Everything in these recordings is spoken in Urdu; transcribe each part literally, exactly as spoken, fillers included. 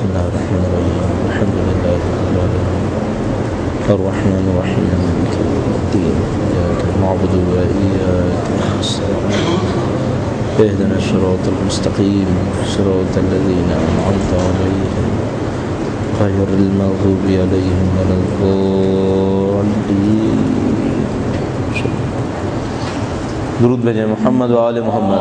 بسم الله الرحمن الرحيم الحمد لله رب العالمين الرحمن الرحيم مالك يوم الدين إياك نعبد وإياك نستعين اهدنا الصراط المستقيم صراط الذين أنعمت عليهم غير المغضوب عليهم ولا الضالين. درود بھیجیں محمد و آل محمد.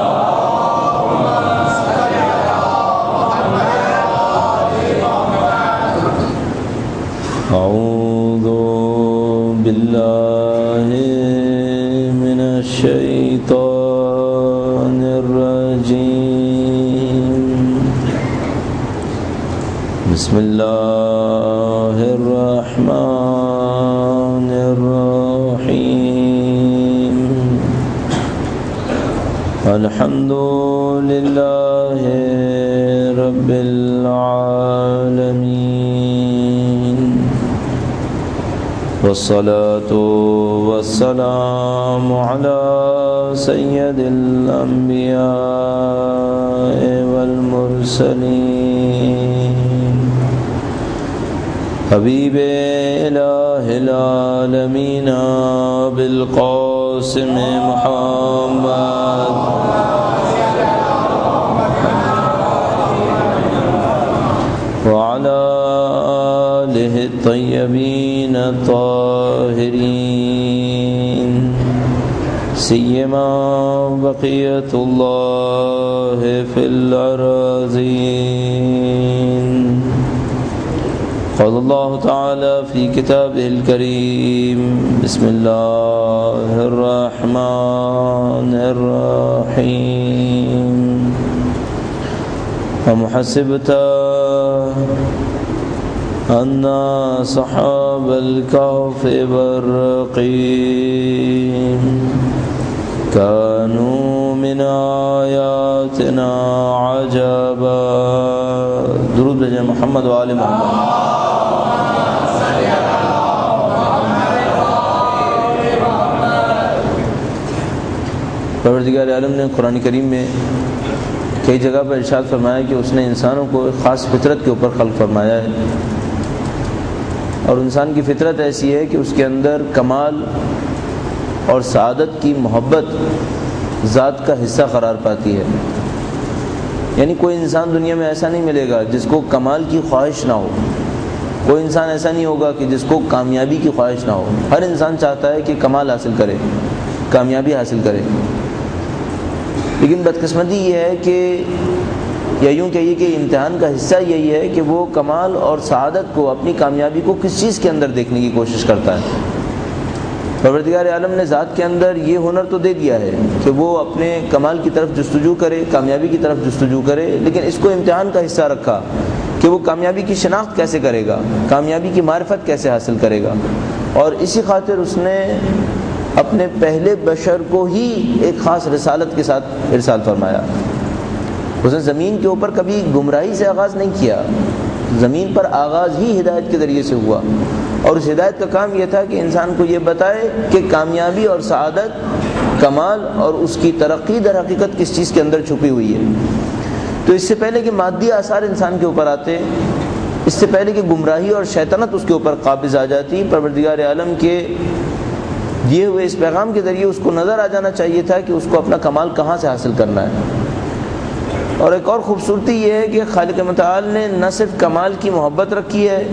اعوذ باللہ من الشیطان الرجیم. بسم اللہ الرحمن الرحیم. الحمد للہ رب العالمین والصلاة والسلام على سید الانبیاء والمرسلین حبیب الہ العالمین بالقاسم محمد وعلى آلہ الطیبین الطاہرین سیما بقیت اللہ فی الارضین. قال اللہ تعالی فی کتابہ الکریم بسم اللہ الرحمن الرحیم. ام حسبت ان صحاب الكهف والرقيم كانوا من آیاتنا عجبا. درود بھیجیں محمد و آل محمد. پروردگار عالم نے قرآن کریم میں کئی جگہ پر ارشاد فرمایا کہ اس نے انسانوں کو ایک خاص فطرت کے اوپر خلق فرمایا ہے، اور انسان کی فطرت ایسی ہے کہ اس کے اندر کمال اور سعادت کی محبت ذات کا حصہ قرار پاتی ہے. یعنی کوئی انسان دنیا میں ایسا نہیں ملے گا جس کو کمال کی خواہش نہ ہو، کوئی انسان ایسا نہیں ہوگا کہ جس کو کامیابی کی خواہش نہ ہو. ہر انسان چاہتا ہے کہ کمال حاصل کرے، کامیابی حاصل کرے، لیکن بدقسمتی یہ ہے کہ یا یوں کہیے کہ امتحان کا حصہ یہی ہے کہ وہ کمال اور سعادت کو، اپنی کامیابی کو کس چیز کے اندر دیکھنے کی کوشش کرتا ہے. پروردگار عالم نے ذات کے اندر یہ ہنر تو دے دیا ہے کہ وہ اپنے کمال کی طرف جستجو کرے، کامیابی کی طرف جستجو کرے، لیکن اس کو امتحان کا حصہ رکھا کہ وہ کامیابی کی شناخت کیسے کرے گا، کامیابی کی معرفت کیسے حاصل کرے گا. اور اسی خاطر اس نے اپنے پہلے بشر کو ہی ایک خاص رسالت کے ساتھ ارسال فرمایا. اس نے زمین کے اوپر کبھی گمراہی سے آغاز نہیں کیا، زمین پر آغاز ہی ہدایت کے ذریعے سے ہوا، اور اس ہدایت کا کام یہ تھا کہ انسان کو یہ بتائے کہ کامیابی اور سعادت، کمال اور اس کی ترقی در حقیقت کس چیز کے اندر چھپی ہوئی ہے. تو اس سے پہلے کہ مادی آثار انسان کے اوپر آتے، اس سے پہلے کہ گمراہی اور شیطنت اس کے اوپر قابض آ جاتی، پروردگار عالم کے دیے ہوئے اس پیغام کے ذریعے اس کو نظر آ جانا چاہیے تھا کہ اس کو اپنا کمال کہاں سے حاصل کرنا ہے. اور ایک اور خوبصورتی یہ ہے کہ خالق متعال نے نہ صرف کمال کی محبت رکھی ہے،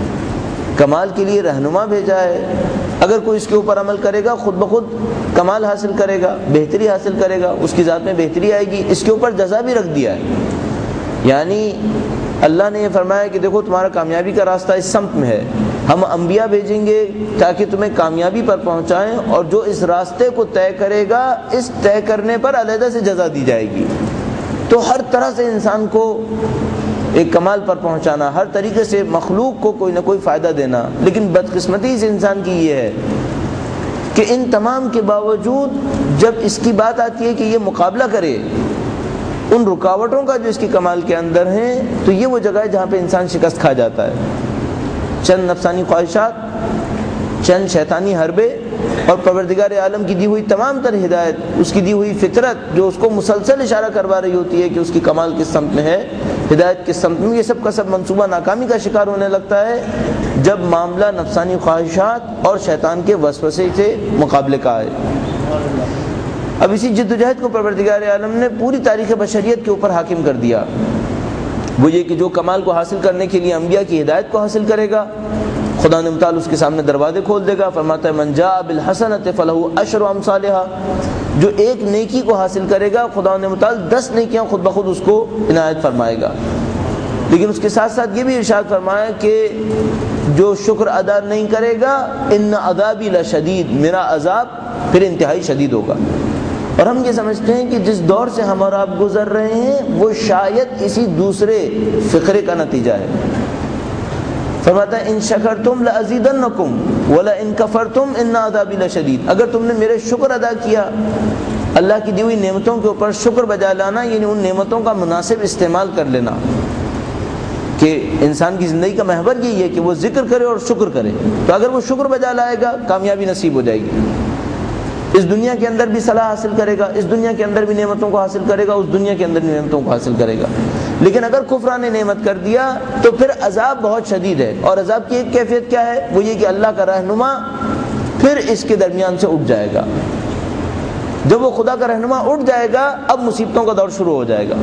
کمال کے لیے رہنما بھیجا ہے. اگر کوئی اس کے اوپر عمل کرے گا خود بخود کمال حاصل کرے گا، بہتری حاصل کرے گا، اس کی ذات میں بہتری آئے گی. اس کے اوپر جزا بھی رکھ دیا ہے. یعنی اللہ نے یہ فرمایا کہ دیکھو تمہارا کامیابی کا راستہ اس سمت میں ہے، ہم انبیاء بھیجیں گے تاکہ تمہیں کامیابی پر پہنچائیں، اور جو اس راستے کو طے کرے گا اس طے کرنے پر علیحدہ سے جزا دی جائے گی. تو ہر طرح سے انسان کو ایک کمال پر پہنچانا، ہر طریقے سے مخلوق کو کوئی نہ کوئی فائدہ دینا. لیکن بدقسمتی اس انسان کی یہ ہے کہ ان تمام کے باوجود جب اس کی بات آتی ہے کہ یہ مقابلہ کرے ان رکاوٹوں کا جو اس کی کمال کے اندر ہیں، تو یہ وہ جگہ ہے جہاں پہ انسان شکست کھا جاتا ہے. چند نفسانی خواہشات، چند شیطانی حربے، اور پروردگار عالم کی دی ہوئی تمام تر ہدایت، اس کی دی ہوئی فطرت جو اس کو مسلسل اشارہ کروا رہی ہوتی ہے کہ اس کی کمال کس سمت میں ہے، ہدایت کی سمت میں، یہ سب کا سب منصوبہ ناکامی کا شکار ہونے لگتا ہے جب معاملہ نفسانی خواہشات اور شیطان کے وسوسے سے مقابلے کا آئے۔ اب اسی جد و جہد کو پروردگار عالم نے پوری تاریخ بشریت کے اوپر حاکم کر دیا، وہ یہ کہ جو کمال کو حاصل کرنے کے لیے انبیاء کی ہدایت کو حاصل کرے گا، خدا نے متعال اس کے سامنے دروازے کھول دے گا۔ فرماتا ہے من جاء بالحسنۃ فلہ عشر امثالھا، جو ایک نیکی کو حاصل کرے گا خدا نے متعال دس نیکیاں خود بخود اس کو عنایت فرمائے گا۔ لیکن اس کے ساتھ ساتھ یہ بھی ارشاد فرمایا کہ جو شکر ادا نہیں کرے گا ان عذابی لشدید، میرا عذاب پھر انتہائی شدید ہوگا۔ اور ہم یہ سمجھتے ہیں کہ جس دور سے ہم اور آپ گزر رہے ہیں وہ شاید اسی دوسرے فقرے کا نتیجہ ہے۔ فرماتا ہے ان شکرتم لازیدنکم ولئن کفرتم ان عذابی لشدید، اگر تم نے میرے شکر ادا کیا، اللہ کی دی ہوئی نعمتوں کے اوپر شکر بجا لانا، یعنی ان نعمتوں کا مناسب استعمال کر لینا، کہ انسان کی زندگی کا محور یہی ہے کہ وہ ذکر کرے اور شکر کرے، تو اگر وہ شکر بجا لائے گا کامیابی نصیب ہو جائے گی، اس دنیا کے اندر بھی صلاح حاصل کرے گا، اس دنیا کے اندر بھی نعمتوں کو حاصل کرے گا، اس دنیا کے اندر بھی نعمتوں کو حاصل کرے گا۔ لیکن اگر کفران نے نعمت کر دیا تو پھر عذاب بہت شدید ہے، اور عذاب کی ایک کیفیت کیا ہے؟ وہ یہ کہ اللہ کا رہنما پھر اس کے درمیان سے اٹھ جائے گا۔ جب وہ خدا کا رہنما اٹھ جائے گا اب مصیبتوں کا دور شروع ہو جائے گا،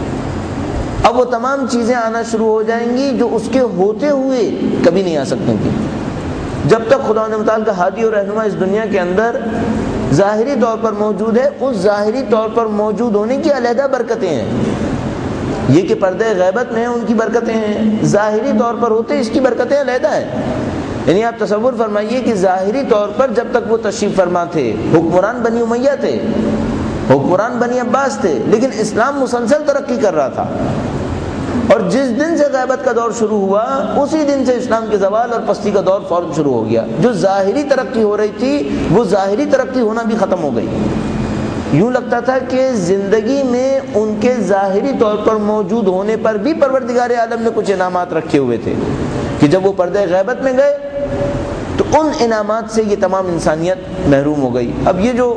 اب وہ تمام چیزیں آنا شروع ہو جائیں گی جو اس کے ہوتے ہوئے کبھی نہیں آ سکتی تھیں۔ جب تک خدا نے متعال کا ہادی اور رہنما اس دنیا کے اندر ظاہری طور پر موجود ہے، اس ظاہری طور پر موجود ہونے کی علیحدہ برکتیں ہیں، یہ کہ پردے غیبت میں ان کی برکتیں ہیں، ظاہری طور پر ہوتے اس کی برکتیں علیحدہ ہیں۔ یعنی آپ تصور فرمائیے کہ ظاہری طور پر جب تک وہ تشریف فرما تھے، حکمران بنی امیہ تھے، حکمران بنی عباس تھے، لیکن اسلام مسلسل ترقی کر رہا تھا، اور جس دن سے غیبت کا دور شروع ہوا اسی دن سے اسلام کے زوال اور پستی کا دور فوراً شروع ہو گیا۔ جو ظاہری ترقی ہو رہی تھی وہ ظاہری ترقی ہونا بھی ختم ہو گئی۔ یوں لگتا تھا کہ زندگی میں ان کے ظاہری طور پر موجود ہونے پر بھی پروردگار عالم نے کچھ انعامات رکھے ہوئے تھے کہ جب وہ پردے غیبت میں گئے تو ان انعامات سے یہ تمام انسانیت محروم ہو گئی۔ اب یہ جو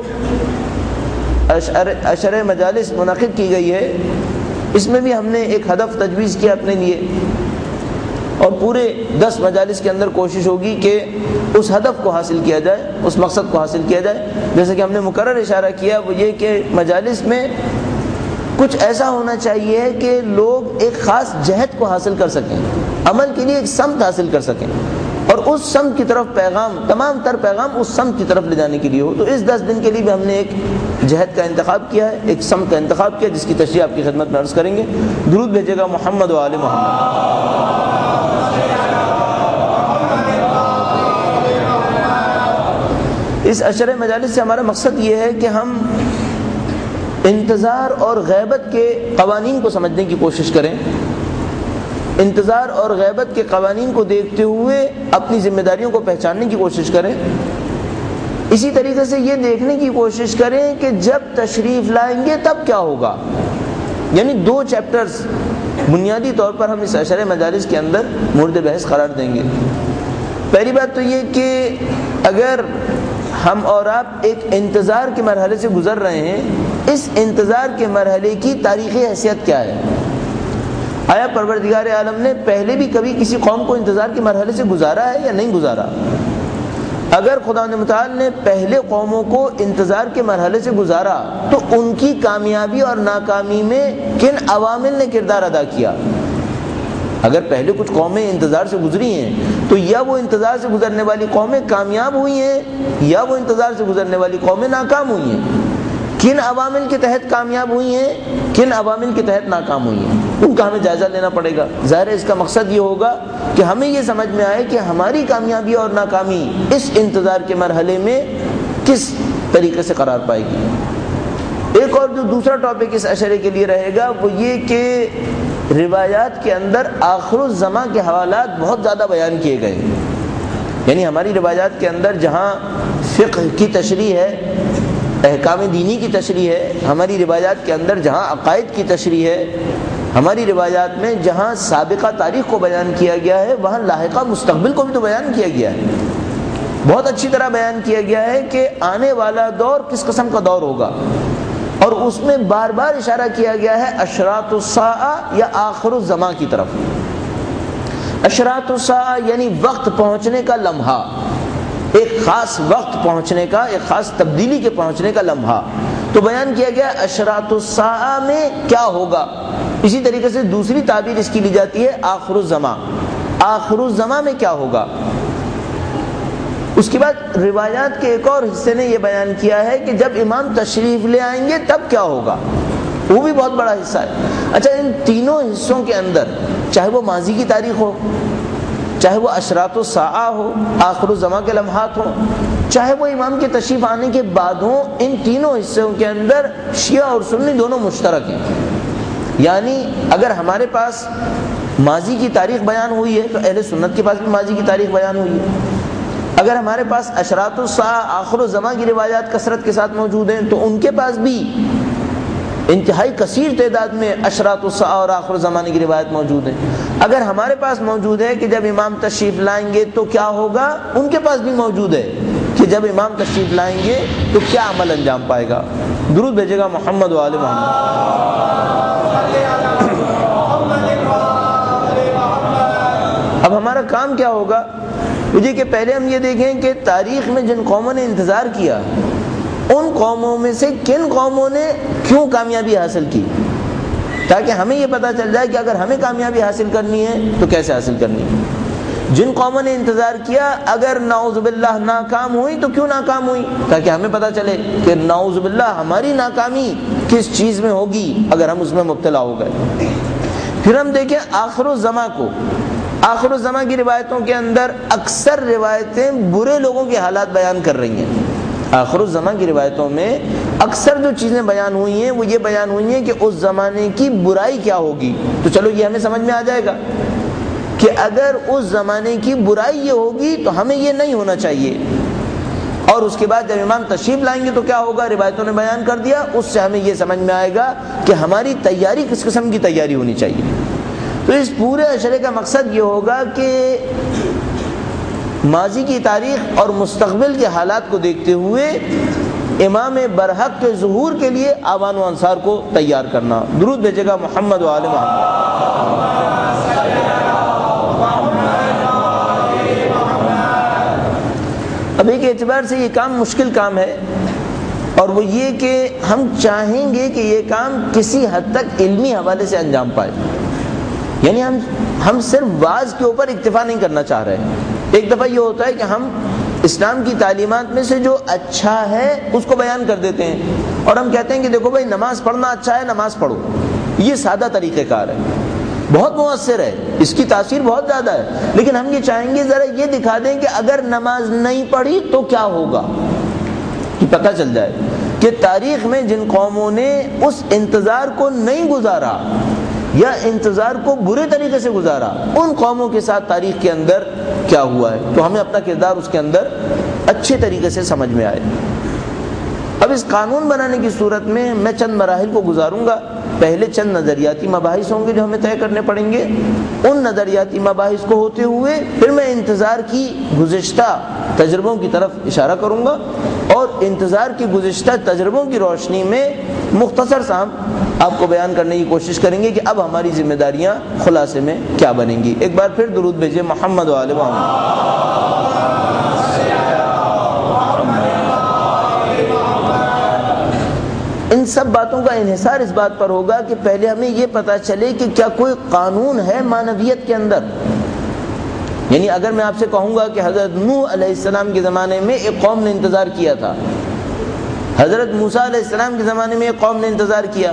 عشر مجالس منعقد کی گئی ہے اس میں بھی ہم نے ایک ہدف تجویز کیا اپنے لیے، اور پورے دس مجالس کے اندر کوشش ہوگی کہ اس ہدف کو حاصل کیا جائے، اس مقصد کو حاصل کیا جائے۔ جیسے کہ ہم نے مقرر اشارہ کیا وہ یہ کہ مجالس میں کچھ ایسا ہونا چاہیے کہ لوگ ایک خاص جہت کو حاصل کر سکیں، عمل کے لیے ایک سمت حاصل کر سکیں، اور اس سمت کی طرف پیغام، تمام تر پیغام اس سمت کی طرف لے جانے کے لیے ہو۔ تو اس دس دن کے لیے بھی ہم نے ایک جہت کا انتخاب کیا ہے، ایک سمت کا انتخاب کیا، جس کی تشریح آپ کی خدمت میں عرض کریں گے۔ درود بھیجے گا محمد و آل محمد۔ اس عشر مجالس سے ہمارا مقصد یہ ہے کہ ہم انتظار اور غیبت کے قوانین کو سمجھنے کی کوشش کریں، انتظار اور غیبت کے قوانین کو دیکھتے ہوئے اپنی ذمہ داریوں کو پہچاننے کی کوشش کریں۔ اسی طریقے سے یہ دیکھنے کی کوشش کریں کہ جب تشریف لائیں گے تب کیا ہوگا۔ یعنی دو چیپٹرز بنیادی طور پر ہم اس عشر مجالس کے اندر مورد بحث قرار دیں گے۔ پہلی بات تو یہ کہ اگر ہم اور آپ ایک انتظار کے مرحلے سے گزر رہے ہیں، اس انتظار کے مرحلے کی تاریخی حیثیت کیا ہے؟ آیا پروردگار عالم نے پہلے بھی کبھی کسی قوم کو انتظار کے مرحلے سے گزارا ہے یا نہیں گزارا؟ اگر خدا متعال نے پہلے قوموں کو انتظار کے مرحلے سے گزارا تو ان کی کامیابی اور ناکامی میں کن عوامل نے کردار ادا کیا؟ اگر پہلے کچھ قومیں انتظار سے گزری ہیں تو یا وہ انتظار سے گزرنے والی قومیں کامیاب ہوئی ہیں یا وہ انتظار سے گزرنے والی قومیں ناکام ہوئی ہیں۔ کن عوامل کے تحت کامیاب ہوئی ہیں، کن عوامل کے تحت ناکام ہوئی ہیں، ان کا ہمیں جائزہ لینا پڑے گا۔ ظاہر ہے اس کا مقصد یہ ہوگا کہ ہمیں یہ سمجھ میں آئے کہ ہماری کامیابی اور ناکامی اس انتظار کے مرحلے میں کس طریقے سے قرار پائے گی۔ ایک اور جو دوسرا ٹاپک اس عشرے کے لیے رہے گا وہ یہ کہ روایات کے اندر آخر الزماں کے حوالات بہت زیادہ بیان کیے گئے، یعنی ہماری روایات کے اندر جہاں فقہ کی تشریح ہے، احکام دینی کی تشریح ہے، ہماری روایات کے اندر جہاں عقائد کی تشریح ہے، ہماری روایات میں جہاں سابقہ تاریخ کو بیان کیا گیا ہے وہاں لاحقہ مستقبل کو بھی تو بیان کیا گیا ہے۔ بہت اچھی طرح بیان کیا گیا ہے کہ آنے والا دور کس قسم کا دور ہوگا، اور اس میں بار بار اشارہ کیا گیا ہے اشراط الساعہ یا آخر الزمان کی طرف. اشراط الساعہ یعنی وقت پہنچنے کا لمحہ، ایک خاص وقت پہنچنے کا، ایک خاص تبدیلی کے پہنچنے کا لمحہ. تو بیان کیا گیا اشراط الساعہ میں کیا ہوگا. اسی طریقے سے دوسری تعبیر اس کی لی جاتی ہے آخر الزمان. آخر الزمان میں کیا ہوگا. اس کے بعد روایات کے ایک اور حصے نے یہ بیان کیا ہے کہ جب امام تشریف لے آئیں گے تب کیا ہوگا، وہ بھی بہت بڑا حصہ ہے. اچھا، ان تینوں حصوں کے اندر چاہے وہ ماضی کی تاریخ ہو، چاہے وہ اشراط الساعہ ہو، آخر الزمان کے لمحات ہوں، چاہے وہ امام کے تشریف آنے کے بعد ہوں، ان تینوں حصوں کے اندر شیعہ اور سنی دونوں مشترک ہیں. یعنی اگر ہمارے پاس ماضی کی تاریخ بیان ہوئی ہے تو اہل سنت کے پاس بھی ماضی کی تاریخ بیان ہوئی ہے. اگر ہمارے پاس اشراط الساعہ آخر الزمان کی روایات کثرت کے ساتھ موجود ہیں تو ان کے پاس بھی انتہائی کثیر تعداد میں اشراط الساعہ اور آخر الزمان کی روایت موجود ہیں. اگر ہمارے پاس موجود ہے کہ جب امام تشریف لائیں گے تو کیا ہوگا، ان کے پاس بھی موجود ہے کہ جب امام تشریف لائیں گے تو کیا عمل انجام پائے گا. درود بھیجے گا محمد و آل محمد. اب ہمارا کام کیا ہوگا مجھے کہ پہلے ہم یہ دیکھیں کہ تاریخ میں جن قوموں نے انتظار کیا ان قوموں میں سے کن قوموں نے کیوں کامیابی حاصل کی، تاکہ ہمیں یہ پتہ چل جائے کہ اگر ہمیں کامیابی حاصل کرنی ہے تو کیسے حاصل کرنی ہے. جن قوموں نے انتظار کیا اگر نعوذ باللہ ناکام ہوئی تو کیوں ناکام ہوئی، تاکہ ہمیں پتہ چلے کہ نعوذ باللہ ہماری ناکامی کس چیز میں ہوگی اگر ہم اس میں مبتلا ہو گئے. پھر ہم دیکھیں آخر الزمان کو. آخر الزمان کی روایتوں کے اندر اکثر روایتیں برے لوگوں کے حالات بیان کر رہی ہیں. آخر الزمان کی روایتوں میں اکثر جو چیزیں بیان ہوئی ہیں وہ یہ بیان ہوئی ہیں کہ اس زمانے کی برائی کیا ہوگی. تو چلو یہ ہمیں سمجھ میں آ جائے گا کہ اگر اس زمانے کی برائی یہ ہوگی تو ہمیں یہ نہیں ہونا چاہیے. اور اس کے بعد جب امام تشریف لائیں گے تو کیا ہوگا، روایتوں نے بیان کر دیا. اس سے ہمیں یہ سمجھ میں آئے گا کہ ہماری تیاری کس قسم کی تیاری ہونی چاہیے. تو اس پورے اشرے کا مقصد یہ ہوگا کہ ماضی کی تاریخ اور مستقبل کے حالات کو دیکھتے ہوئے امام برحق کے ظہور کے لیے آوان و انصار کو تیار کرنا. درود بھیجے گا محمد و آل محمد. اب ایک اعتبار سے یہ کام مشکل کام ہے، اور وہ یہ کہ ہم چاہیں گے کہ یہ کام کسی حد تک علمی حوالے سے انجام پائے. یعنی ہم ہم صرف واعظ کے اوپر اکتفا نہیں کرنا چاہ رہے ہیں. ایک دفعہ یہ ہوتا ہے کہ ہم اسلام کی تعلیمات میں سے جو اچھا ہے اس کو بیان کر دیتے ہیں اور ہم کہتے ہیں کہ دیکھو بھائی نماز پڑھنا اچھا ہے، نماز پڑھو. یہ سادہ طریقہ کار ہے، بہت مؤثر ہے، اس کی تاثیر بہت زیادہ ہے. لیکن ہم یہ چاہیں گے ذرا یہ دکھا دیں کہ اگر نماز نہیں پڑھی تو کیا ہوگا، کہ پتہ چل جائے کہ تاریخ میں جن قوموں نے اس انتظار کو نہیں گزارا یا انتظار کو برے طریقے سے گزارا ان قوموں کے ساتھ تاریخ کے اندر کیا ہوا ہے، تو ہمیں اپنا کردار اس کے اندر اچھے طریقے سے سمجھ میں آئے. اب اس قانون بنانے کی صورت میں میں چند مراحل کو گزاروں گا. پہلے چند نظریاتی مباحث ہوں گے جو ہمیں طے کرنے پڑیں گے. ان نظریاتی مباحث کو ہوتے ہوئے پھر میں انتظار کی گزشتہ تجربوں کی طرف اشارہ کروں گا اور انتظار کی گزشتہ تجربوں کی روشنی میں مختصر سا ہم آپ کو بیان کرنے کی کوشش کریں گے کہ اب ہماری ذمہ داریاں خلاصے میں کیا بنیں گی. ایک بار پھر درود بھیجے محمد و آل محمد. ان سب باتوں کا انحصار اس بات پر ہوگا کہ پہلے ہمیں یہ پتہ چلے کہ کیا کوئی قانون ہے معنویت کے اندر. یعنی اگر میں آپ سے کہوں گا کہ حضرت نوح علیہ السلام کے زمانے میں ایک قوم نے انتظار کیا تھا، حضرت موسیٰ علیہ السلام کے زمانے میں ایک قوم نے انتظار کیا،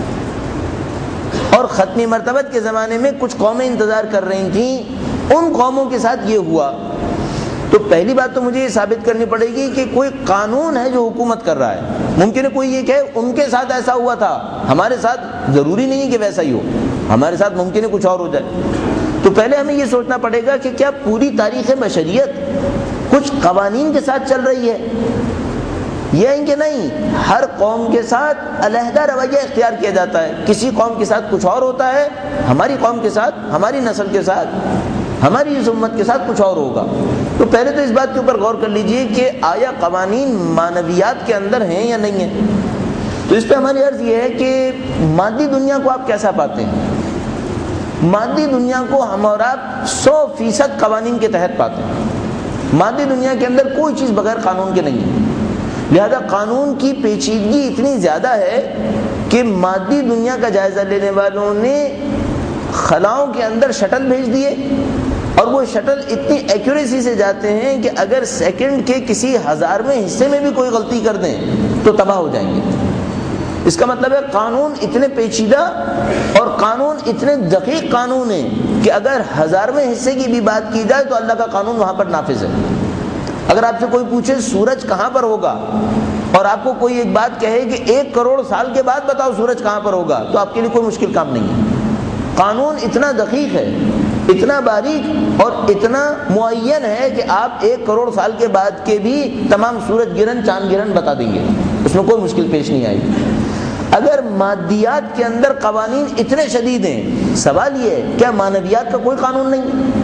اور ختمی مرتبت کے زمانے میں کچھ قومیں انتظار کر رہی تھیں، ان قوموں کے ساتھ یہ ہوا، تو پہلی بات تو مجھے یہ ثابت کرنی پڑے گی کہ کوئی قانون ہے جو حکومت کر رہا ہے. ممکن ہے کوئی یہ کہے ان کے ساتھ ایسا ہوا تھا، ہمارے ساتھ ضروری نہیں ہے کہ ویسا ہی ہو، ہمارے ساتھ ممکن ہے کچھ اور ہو جائے. تو پہلے ہمیں یہ سوچنا پڑے گا کہ کیا پوری تاریخ بشریت کچھ قوانین کے ساتھ چل رہی ہے یا ان کے نہیں. ہر قوم کے ساتھ علیحدہ رویہ اختیار کیا جاتا ہے. کسی قوم کے ساتھ کچھ اور ہوتا ہے، ہماری قوم کے ساتھ، ہماری نسل کے ساتھ، ہماری اس امت کے ساتھ کچھ اور ہوگا. تو پہلے تو اس بات کے اوپر غور کر لیجئے کہ آیا قوانین معنویات کے اندر ہیں یا نہیں ہیں. تو اس پہ ہماری عرض یہ ہے کہ مادی دنیا کو آپ کیسا پاتے ہیں؟ مادی دنیا کو ہم اور آپ سو فیصد قوانین کے تحت پاتے ہیں. مادی دنیا کے اندر کوئی چیز بغیر قانون کے نہیں ہے. لہذا قانون کی پیچیدگی اتنی زیادہ ہے کہ مادی دنیا کا جائزہ لینے والوں نے خلاؤں کے اندر شٹل بھیج دیے اور وہ شٹل اتنی ایکوریسی سے جاتے ہیں کہ اگر سیکنڈ کے کسی ہزارویں حصے میں بھی کوئی غلطی کر دیں تو تباہ ہو جائیں گے. اس کا مطلب ہے قانون اتنے پیچیدہ اور قانون اتنے دقیق قانون ہیں کہ اگر ہزارویں حصے کی بھی بات کی جائے تو اللہ کا قانون وہاں پر نافذ ہے. اگر آپ سے کوئی پوچھے سورج کہاں پر ہوگا اور آپ کو کوئی ایک بات کہے کہ ایک کروڑ سال کے بعد بتاؤ سورج کہاں پر ہوگا, تو آپ کے لیے کوئی مشکل کام نہیں ہے. قانون اتنا دقیق ہے, اتنا باریک اور اتنا معین ہے کہ آپ ایک کروڑ سال کے بعد کے بھی تمام سورج گرہن چاند گرہن بتا دیں گے, اس میں کوئی مشکل پیش نہیں آئے گی. اگر مادیات کے اندر قوانین اتنے شدید ہیں, سوال یہ ہے کیا معنویات کا کوئی قانون نہیں؟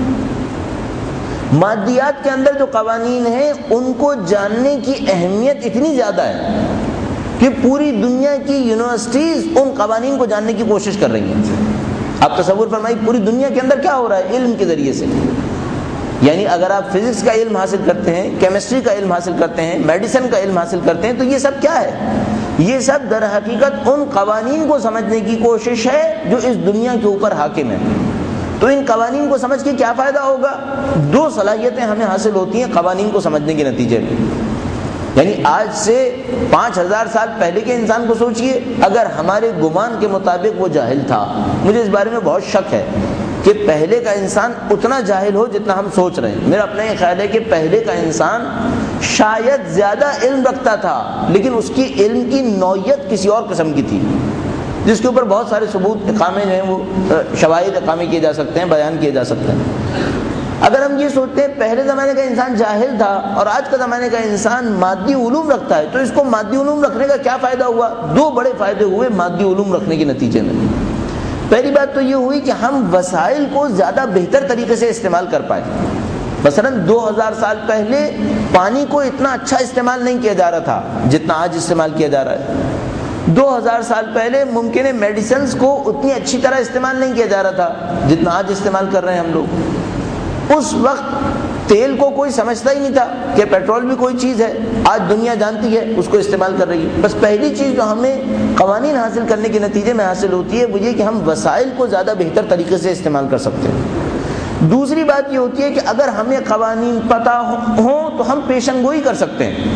مادیات کے اندر جو قوانین ہیں ان کو جاننے کی اہمیت اتنی زیادہ ہے کہ پوری دنیا کی یونیورسٹیز ان قوانین کو جاننے کی کوشش کر رہی ہیں. آپ تصور فرمائیے پوری دنیا کے اندر کیا ہو رہا ہے علم کے ذریعے سے. یعنی اگر آپ فزکس کا علم حاصل کرتے ہیں, کیمسٹری کا علم حاصل کرتے ہیں, میڈیسن کا علم حاصل کرتے ہیں, تو یہ سب کیا ہے؟ یہ سب در حقیقت ان قوانین کو سمجھنے کی کوشش ہے جو اس دنیا کے اوپر حاکم ہے. تو ان قوانین کو سمجھ کے کیا فائدہ ہوگا؟ دو صلاحیتیں ہمیں حاصل ہوتی ہیں قوانین کو سمجھنے کے نتیجے میں. یعنی آج سے پانچ ہزار سال پہلے کے انسان کو سوچئے, اگر ہمارے گمان کے مطابق وہ جاہل تھا, مجھے اس بارے میں بہت شک ہے کہ پہلے کا انسان اتنا جاہل ہو جتنا ہم سوچ رہے ہیں. میرا اپنا یہ خیال ہے کہ پہلے کا انسان شاید زیادہ علم رکھتا تھا, لیکن اس کی علم کی نوعیت کسی اور قسم کی تھی, جس کے اوپر بہت سارے ثبوت اقامے جو ہیں وہ شواہد اقامے کیے جا سکتے ہیں, بیان کیے جا سکتے ہیں. اگر ہم یہ سوچتے ہیں پہلے زمانے کا انسان جاہل تھا اور آج کا زمانے کا انسان مادی علوم رکھتا ہے, تو اس کو مادی علوم رکھنے کا کیا فائدہ ہوا؟ دو بڑے فائدے ہوئے مادی علوم رکھنے کے نتیجے میں. پہلی بات تو یہ ہوئی کہ ہم وسائل کو زیادہ بہتر طریقے سے استعمال کر پائے. مثلا دو ہزار سال پہلے پانی کو اتنا اچھا استعمال نہیں کیا جا رہا تھا جتنا آج استعمال کیا جا رہا ہے. دو ہزار سال پہلے ممکن ہے میڈیسنز کو اتنی اچھی طرح استعمال نہیں کیا جا رہا تھا جتنا آج استعمال کر رہے ہیں ہم لوگ. اس وقت تیل کو کوئی سمجھتا ہی نہیں تھا کہ پیٹرول بھی کوئی چیز ہے, آج دنیا جانتی ہے, اس کو استعمال کر رہی ہے. بس پہلی چیز جو ہمیں قوانین حاصل کرنے کے نتیجے میں حاصل ہوتی ہے وہ یہ کہ ہم وسائل کو زیادہ بہتر طریقے سے استعمال کر سکتے ہیں. دوسری بات یہ ہوتی ہے کہ اگر ہمیں قوانین پتہ ہوں تو ہم پیشن گوئی کر سکتے ہیں,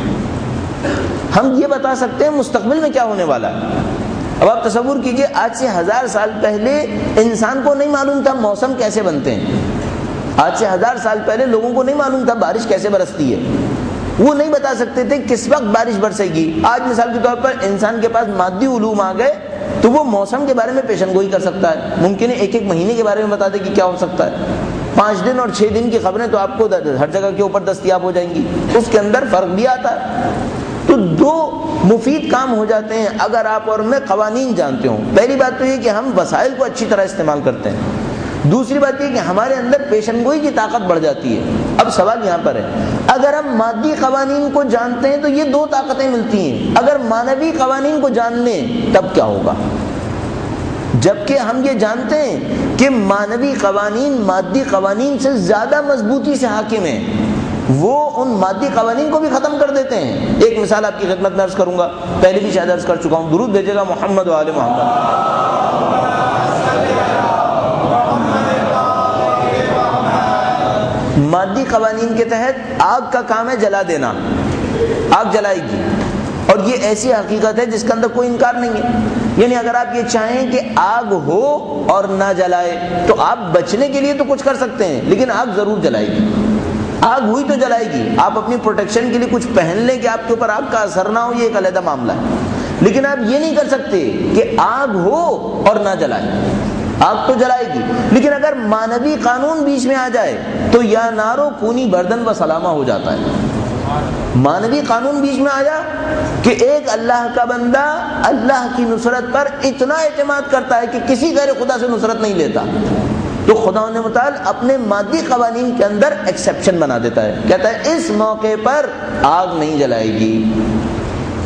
ہم یہ بتا سکتے ہیں مستقبل میں کیا ہونے والا ہے. اب آپ تصور کیجئے آج سے ہزار سال پہلے انسان کو نہیں معلوم تھا موسم کیسے بنتے ہیں, آج سے ہزار سال پہلے لوگوں کو نہیں معلوم تھا بارش کیسے برستی ہے, وہ نہیں بتا سکتے تھے کس وقت بارش برسے گی. آج مثال کے طور پر انسان کے پاس مادی علوم آ گئے تو وہ موسم کے بارے میں پیشن گوئی کر سکتا ہے. ممکن ہے ایک ایک مہینے کے بارے میں بتا دے کہ کیا ہو سکتا ہے. پانچ دن اور چھ دن کی خبریں تو آپ کو ہر جگہ کے اوپر دستیاب ہو جائیں گی, اس کے اندر فرق بھی آتا ہے. تو دو مفید کام ہو جاتے ہیں اگر آپ اور میں قوانین جانتے ہوں. پہلی بات تو یہ کہ ہم وسائل کو اچھی طرح استعمال کرتے ہیں. دوسری بات یہ کہ ہمارے اندر پیشن گوئی کی طاقت بڑھ جاتی ہے. اب سوال یہاں پر ہے, اگر ہم مادی قوانین کو جانتے ہیں تو یہ دو طاقتیں ملتی ہیں, اگر مانوی قوانین کو جان لیں تب کیا ہوگا؟ جبکہ ہم یہ جانتے ہیں کہ مانوی قوانین مادی قوانین سے زیادہ مضبوطی سے حاکم ہیں, وہ ان مادی قوانین کو بھی ختم کر دیتے ہیں. ایک مثال آپ کی خدمت میں عرض کروں گا, پہلے بھی شاید عرض کر چکا ہوں, درود بھیجے گا محمد و آل محمد. مادی قوانین کے تحت آگ کا کام ہے جلا دینا, آگ جلائے گی, اور یہ ایسی حقیقت ہے جس کے اندر کوئی انکار نہیں ہے. یعنی اگر آپ یہ چاہیں کہ آگ ہو اور نہ جلائے تو آپ بچنے کے لیے تو کچھ کر سکتے ہیں, لیکن آگ ضرور جلائے گی. آگ ہوئی تو جلائے گی. آپ اپنی پروٹیکشن کے لیے کچھ پہن لیں کہ آپ کے اوپر آگ کا اثر نہ ہو, یہ ایک علیحدہ معاملہ ہے, لیکن آپ یہ نہیں کر سکتے کہ آگ ہو اور نہ جلائے. آگ تو جلائے گی, لیکن اگر مانوی قانون بیچ میں آ جائے تو یا نارو کونی بردن و سلامہ ہو جاتا ہے. مانوی قانون بیچ میں آیا کہ ایک اللہ کا بندہ اللہ کی نصرت پر اتنا اعتماد کرتا ہے کہ کسی غیر خدا سے نصرت نہیں لیتا, تو خدا نے متعال اپنے مادی قوانین کے اندر ایکسیپشن بنا دیتا ہے, کہتا ہے اس موقع پر آگ نہیں جلائے گی.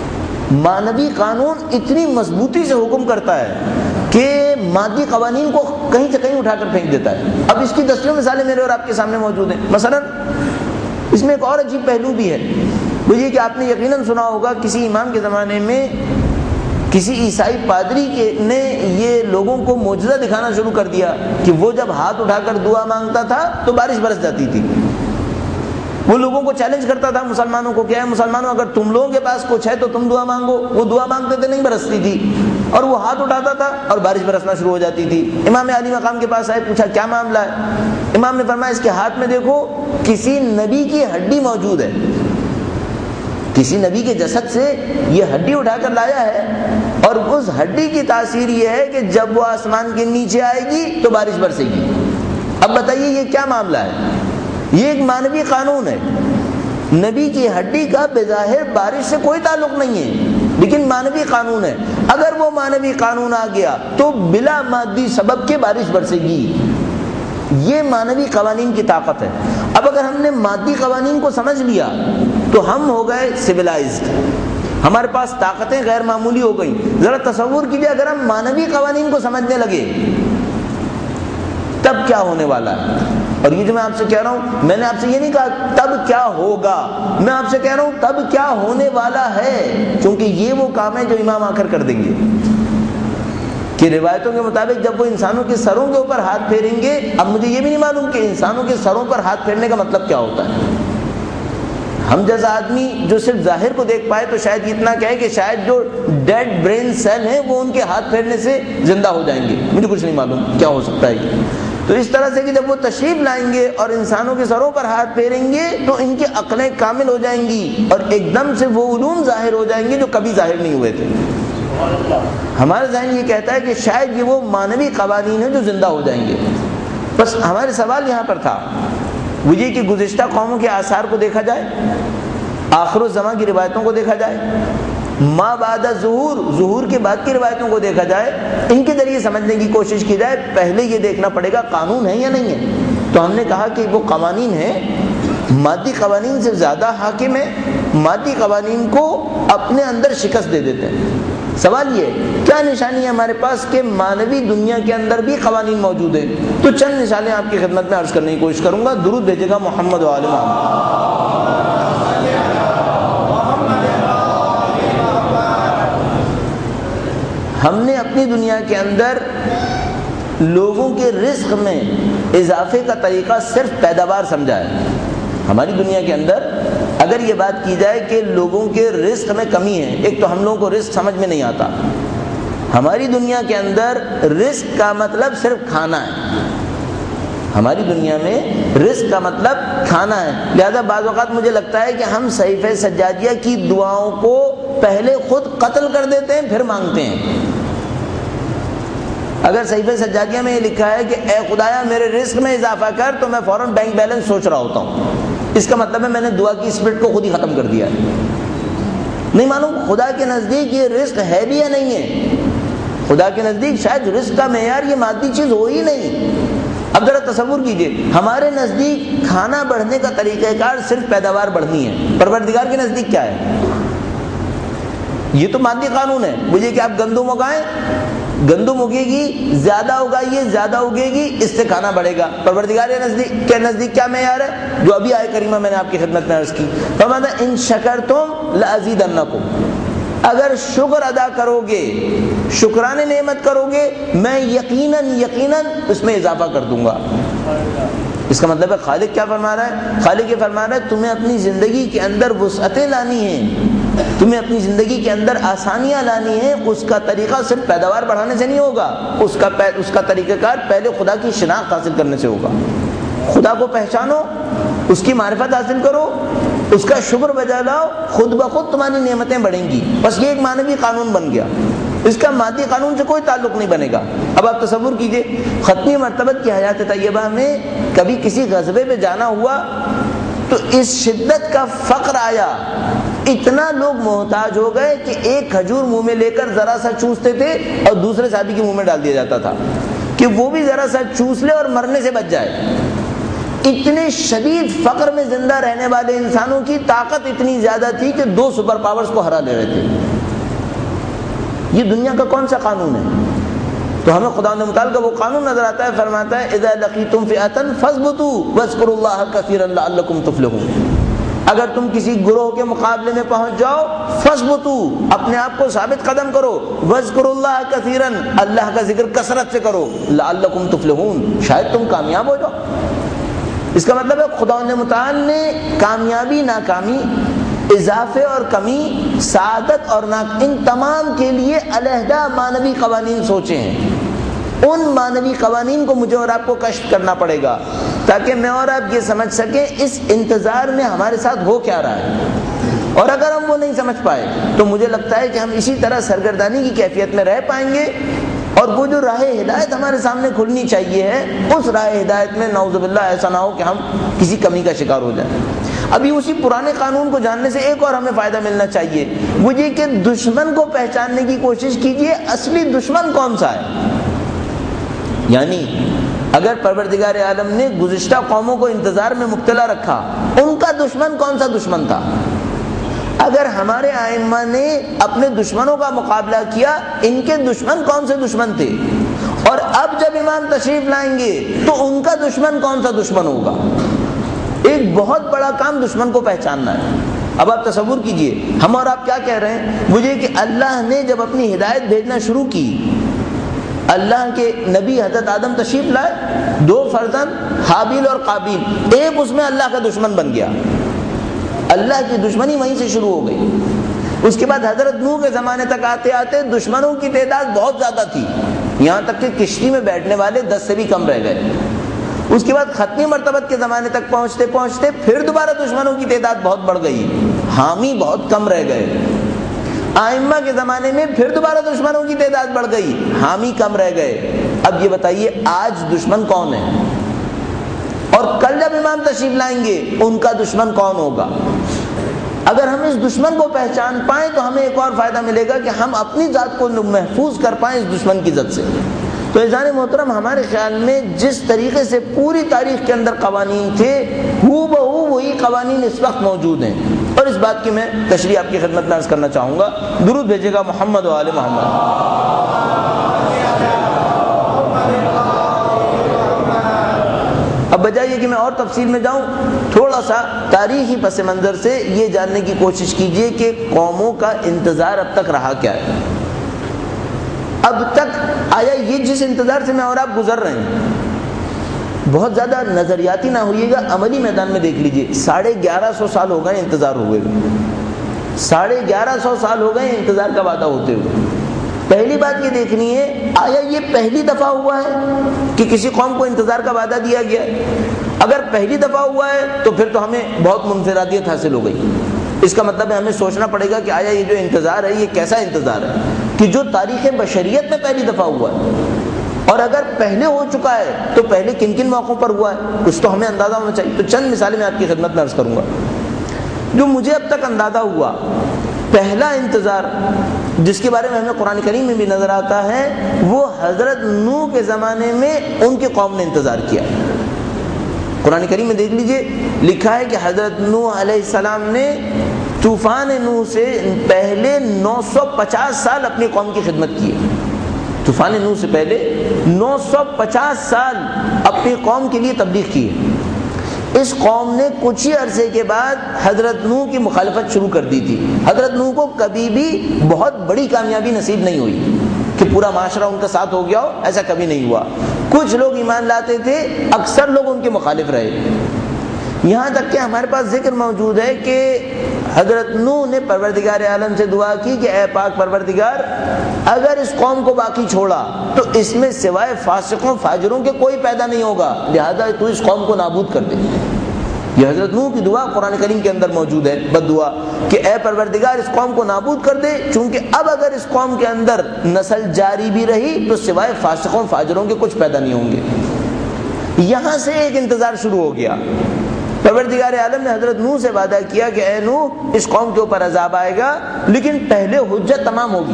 مانوی قانون اتنی مضبوطی سے حکم کرتا ہے کہ مادی قوانین کو کہیں سے کہیں اٹھا کر پھینک دیتا ہے. اب اس کی دسیوں مثالیں میرے اور آپ کے سامنے موجود ہیں. مثلا اس میں ایک اور عجیب پہلو بھی ہے، وہ یہ کہ آپ نے یقیناً سنا ہوگا کسی امام کے زمانے میں کسی عیسائی پادری کے نے یہ لوگوں کو معجزہ دکھانا شروع کر دیا کہ وہ جب ہاتھ اٹھا کر دعا مانگتا تھا تو بارش برس جاتی تھی. وہ لوگوں کو چیلنج کرتا تھا مسلمانوں کو، کیا ہے مسلمانوں اگر تم لوگوں کے پاس کچھ ہے تو تم دعا مانگو. وہ دعا مانگتے تھے نہیں برستی تھی، اور وہ ہاتھ اٹھاتا تھا اور بارش برسنا شروع ہو جاتی تھی. امام علی مقام کے پاس آئے، پوچھا کیا معاملہ ہے؟ امام نے فرمایا اس کے ہاتھ میں دیکھو کسی نبی کی ہڈی موجود ہے، کسی نبی کے جسد سے یہ ہڈی اٹھا کر لایا ہے، اور اس ہڈی کی تاثیر یہ ہے کہ جب وہ آسمان کے نیچے آئے گی تو بارش برسے گی. اب بتائیے یہ کیا معاملہ ہے؟ یہ ایک مانوی قانون ہے. نبی کی ہڈی کا بظاہر بارش سے کوئی تعلق نہیں ہے، لیکن مانوی قانون ہے. اگر وہ مانوی قانون آ گیا تو بلا مادی سبب کے بارش برسے گی. یہ مانوی قوانین کی طاقت ہے. اب اگر ہم نے مادی قوانین کو سمجھ لیا تو ہم ہو گئے سویلائزڈ، ہمارے پاس طاقتیں غیر معمولی ہو گئیں. ذرا تصور کیجیے اگر ہم مانوی قوانین کو سمجھنے لگے تب کیا ہونے والا ہے. اور یہ جو میں آپ سے کہہ رہا ہوں، میں نے آپ سے یہ نہیں کہا تب کیا ہوگا، میں آپ سے کہہ رہا ہوں تب کیا ہونے والا ہے، کیونکہ یہ وہ کام ہے جو امام آ کر کر دیں گے. کہ روایتوں کے مطابق جب وہ انسانوں کے سروں کے اوپر ہاتھ پھیریں گے، اب مجھے یہ بھی نہیں معلوم کہ انسانوں کے سروں پر ہاتھ پھیرنے کا مطلب کیا ہوتا ہے. ہم جیسا آدمی جو صرف ظاہر کو دیکھ پائے تو شاید اتنا کہے کہ شاید جو ڈیڈ برین سیل ہیں وہ ان کے ہاتھ پھیرنے سے زندہ ہو جائیں گے. مجھے کچھ نہیں معلوم کیا ہو سکتا ہے. تو اس طرح سے کہ جب وہ تشریف لائیں گے اور انسانوں کے سروں پر ہاتھ پھیریں گے تو ان کی عقلیں کامل ہو جائیں گی اور ایک دم سے وہ علوم ظاہر ہو جائیں گے جو کبھی ظاہر نہیں ہوئے تھے. ہمارا ذہن یہ کہتا ہے کہ شاید یہ وہ مانوی قوانین ہیں جو زندہ ہو جائیں گے. بس ہمارے سوال یہاں پر تھا وہ یہ کہ گزشتہ قوموں کے آثار کو دیکھا جائے، آخر الزمان کی روایتوں کو دیکھا جائے، ما بعد ظہور ظہور کے بعد کی روایتوں کو دیکھا جائے، ان کے ذریعے سمجھنے کی کوشش کی جائے. پہلے یہ دیکھنا پڑے گا قانون ہے یا نہیں ہے. تو ہم نے کہا کہ وہ قوانین ہیں، مادی قوانین سے زیادہ حاکم ہیں، مادی قوانین کو اپنے اندر شکست دے دیتے ہیں. سوال یہ کیا نشانی ہے ہمارے پاس کہ مانوی دنیا کے اندر بھی قوانین موجود ہیں. تو چند نشانیں آپ کی خدمت میں عرض کرنے کی کوشش کروں گا. درود بھیجے گا محمد و آل محمد. ہم نے اپنی دنیا کے اندر لوگوں کے رزق میں اضافے کا طریقہ صرف پیداوار سمجھا ہے. ہماری دنیا کے اندر اگر یہ بات کی جائے کہ لوگوں کے رزق میں کمی ہے، ایک تو ہم لوگوں کو رزق سمجھ میں نہیں آتا. ہماری دنیا کے اندر رزق کا مطلب صرف کھانا ہے. ہماری دنیا میں رزق کا مطلب کھانا ہے. لہذا بعض اوقات مجھے لگتا ہے کہ ہم صحیفہ سجادیہ کی دعاؤں کو پہلے خود قتل کر دیتے ہیں پھر مانگتے ہیں. اگر صحیفہ سجادیہ میں یہ لکھا ہے کہ اے خدایا میرے رزق میں اضافہ کر، تو میں فوراً بینک بیلنس سوچ رہا ہوتا ہوں. اس کا مطلب ہے میں نے دعا کی اسپرٹ کو خود ہی ختم کر دیا ہے. نہیں معلوم خدا کے نزدیک یہ رزق ہے بھی یا نہیں ہے. خدا کے نزدیک شاید رزق کا معیار یہ مادی چیز ہو ہی نہیں. اب ذرا تصور کیجئے ہمارے نزدیک کھانا بڑھنے کا طریقہ کار صرف پیداوار بڑھنی ہے. پروردگار کے نزدیک کیا ہے؟ یہ تو مادی قانون ہے. وہ یہ کہ آپ گندم اگائیں، گندم اگے گی، زیادہ اگائیے زیادہ اگے گی، اس سے کھانا بڑھے گا. پروردگار کے نزدیک کے نزدیک کیا معیار ہے؟ جو ابھی آیہ کریمہ میں نے آپ کی خدمت میں عرض کی، فرمایا ان شکرتم لازیدنکم، اگر شکر ادا کرو گے، شکرانے نعمت کرو گے، میں یقیناً یقیناً اس میں اضافہ کر دوں گا. اس کا مطلب ہے خالق کیا فرما رہا ہے؟ خالق یہ فرما رہا ہے تمہیں اپنی زندگی کے اندر وسعتیں لانی ہیں، تمہیں اپنی زندگی کے اندر آسانیاں لانی ہیں. اس کا طریقہ صرف پیداوار بڑھانے سے نہیں ہوگا، اس کا اس کا طریقہ کار پہلے خدا کی شناخت حاصل کرنے سے ہوگا. خدا کو پہچانو، اس کی معرفت حاصل کرو، اس کا شکر بجا لاؤ، خود بخود تمہاری نعمتیں بڑھیں گی. بس یہ ایک مانوی قانون بن گیا، اس کا مادی قانون سے کوئی تعلق نہیں بنے گا. اب آپ تصور کیجئے ختمی مرتبت کی حیات طیبہ میں کبھی کسی غزوے پہ جانا ہوا تو اس شدت کا فقر آیا، اتنا لوگ محتاج ہو گئے کہ ایک کھجور منہ میں لے کر ذرا سا چوستے تھے اور دوسرے صحابی کے منہ میں ڈال دیا جاتا تھا کہ وہ بھی ذرا سا چوس لے اور مرنے سے بچ جائے. اتنے شدید فقر میں زندہ رہنے والے انسانوں کی طاقت اتنی زیادہ تھی کہ دو سپر پاورز کو ہرا لے رہے تھے. یہ دنیا کا کون سا قانون ہے؟ تو ہمیں خدا متعال کا وہ قانون نظر آتا ہے، فرماتا ہے اذا لقیتم فئۃ فاثبتوا واذکروا اللہ کثیرا لعلکم تفلحون۔ اگر تم کسی گروہ کے مقابلے میں پہنچ جاؤ، فاثبتوا، اپنے آپ کو ثابت قدم کرو، واذکروا اللہ کثیرا، اللہ کا ذکر کثرت سے کرو، لعلکم تفلحون، شاید تم کامیاب ہو جاؤ۔ اس کا مطلب ہے خدا متعال نے کامیابی ناکامی، اضافے اور کمی، سعادت اور ناک، ان تمام کے لیے علیحدہ معنوی قوانین سوچے ہیں۔ ان معنوی قوانین کو مجھے اور آپ کو کشف کرنا پڑے گا تاکہ میں اور آپ یہ سمجھ سکیں اس انتظار میں ہمارے ساتھ ہو کیا رہا ہے۔ اور اگر ہم وہ نہیں سمجھ پائے تو مجھے لگتا ہے کہ ہم اسی طرح سرگردانی کی کیفیت میں رہ پائیں گے، اور وہ جو راہ ہدایت ہمارے سامنے کھلنی چاہیے ہے، اس راہ ہدایت میں نعوذ باللہ ایسا نہ ہو کہ ہم کسی کمی کا شکار ہو جائیں۔ ابھی اسی پرانے قانون کو جاننے سے ایک اور ہمیں فائدہ ملنا چاہیے، وہ یہ کہ دشمن کو پہچاننے کی کوشش کیجیے، اصلی دشمن کون سا ہے۔ یعنی اگر پروردگار عالم نے گزشتہ قوموں کو انتظار میں مبتلا رکھا، ان کا دشمن کون سا دشمن تھا؟ اگر ہمارے ائمہ نے اپنے دشمنوں کا مقابلہ کیا، ان کے دشمن کون سے دشمن تھے؟ اور اب جب امام تشریف لائیں گے تو ان کا دشمن کون سا دشمن ہوگا؟ ایک بہت بڑا کام دشمن کو پہچاننا ہے۔ اب آپ تصور کیجئے، ہم اور آپ کیا کہہ رہے ہیں؟ وہ یہ کہ اللہ نے جب اپنی ہدایت بھیجنا شروع کی، اللہ کے نبی حضرت آدم تشریف لائے، دو فرزند حابیل اور قابیل، ایک اس میں اللہ کا دشمن بن گیا، اللہ کی دشمنی وہیں سے شروع ہو گئی۔ اس کے بعد حضرت نوح کے زمانے تک آتے آتے دشمنوں کی تعداد بہت زیادہ تھی، یہاں تک کہ کشتی میں بیٹھنے والے دس سے بھی کم رہ گئے۔ اس کے بعد ختمی مرتبت کے زمانے تک پہنچتے پہنچتے پھر دوبارہ دشمنوں کی تعداد بہت بڑھ گئی، حامی بہت کم رہ گئے۔ آئمہ کے زمانے میں پھر دوبارہ دشمنوں کی تعداد بڑھ گئی، حامی کم رہ گئے۔ اب یہ بتائیے آج دشمن کون ہے؟ اور کل جب امام تشریف لائیں گے ان کا دشمن کون ہوگا؟ اگر ہم اس دشمن کو پہچان پائیں تو ہمیں ایک اور فائدہ ملے گا کہ ہم اپنی ذات کو محفوظ کر پائیں اس دشمن کی ذات سے۔ تو عزیزان محترم، ہمارے خیال میں جس طریقے سے پوری تاریخ کے اندر قوانین تھے، ہو بہو وہی قوانین اس وقت موجود ہیں، اور اس بات کی میں تشریح آپ کی خدمت میں عرض کرنا چاہوں گا۔ درود بھیجے گا محمد و آل محمد۔ اب بجائے کہ میں اور تفصیل میں جاؤں، تھوڑا سا تاریخی پس منظر سے یہ جاننے کی کوشش کیجئے کہ قوموں کا انتظار اب تک رہا کیا ہے۔ اب تک آیا یہ جس انتظار سے میں اور آپ گزر رہے ہیں، بہت زیادہ نظریاتی نہ ہوئیے گا، عملی میدان میں دیکھ لیجئے، ساڑھے گیارہ سو سال ہو گئے انتظار ہوئے ساڑھے گیارہ سو سال ہو گئے انتظار کا وعدہ ہوتے ہوئے۔ پہلی بات یہ دیکھنی ہے، آیا یہ پہلی دفعہ ہوا ہے کہ کسی قوم کو انتظار کا وعدہ دیا گیا؟ اگر پہلی دفعہ ہوا ہے تو پھر تو ہمیں بہت منفردیت حاصل ہو گئی۔ اس کا مطلب ہے ہمیں سوچنا پڑے گا کہ آیا یہ جو انتظار ہے یہ کیسا انتظار ہے کہ جو تاریخ بشریت میں پہلی دفعہ ہوا ہے، اور اگر پہلے ہو چکا ہے تو پہلے کن کن موقعوں پر ہوا ہے، کچھ تو ہمیں اندازہ ہونا چاہیے۔ تو چند مثالیں میں آپ کی خدمت میں عرض کروں گا۔ جو مجھے اب تک اندازہ ہوا، پہلا انتظار جس کے بارے میں ہمیں قرآن کریم میں بھی نظر آتا ہے، وہ حضرت نوح کے زمانے میں ان کی قوم نے انتظار کیا۔ قرآن کریم میں دیکھ لیجئے، لکھا ہے کہ حضرت نوح علیہ السلام نے طوفان نوح سے پہلے نو سو پچاس سال اپنی قوم کی خدمت کی ہے۔ طوفان نوح سے پہلے نو سو پچاس سال اپنی قوم کے لیے تبلیغ کی ہے۔ اس قوم نے کچھ ہی عرصے کے بعد حضرت نوح کی مخالفت شروع کر دی تھی۔ حضرت نوح کو کبھی بھی بہت بڑی کامیابی نصیب نہیں ہوئی کہ پورا معاشرہ ان کا ساتھ ہو گیا ہو، ایسا کبھی نہیں ہوا۔ کچھ لوگ ایمان لاتے تھے، اکثر لوگ ان کے مخالف رہے۔ یہاں تک کہ ہمارے پاس ذکر موجود ہے کہ حضرت نوح نے پروردگار عالم سے دعا کی کہ اے پاک پروردگار، اگر اس قوم کو باقی چھوڑا تو اس میں سوائے فاسقوں فاجروں کے کوئی پیدا نہیں ہوگا، لہذا تو اس قوم کو نابود کر دے۔ یہ حضرت نوح کی دعا قرآن کریم کے اندر موجود ہے، بد دعا کہ اے پروردگار اس قوم کو نابود کر دے، چونکہ اب اگر اس قوم کے اندر نسل جاری بھی رہی تو سوائے فاسقوں فاجروں کے کچھ پیدا نہیں ہوں گے۔ یہاں سے ایک انتظار شروع ہو گیا۔ پروردگار عالم نے حضرت نوح سے وعدہ کیا کہ اے نوح، اس قوم کے اوپر عذاب آئے گا، لیکن پہلے حجت تمام ہوگی۔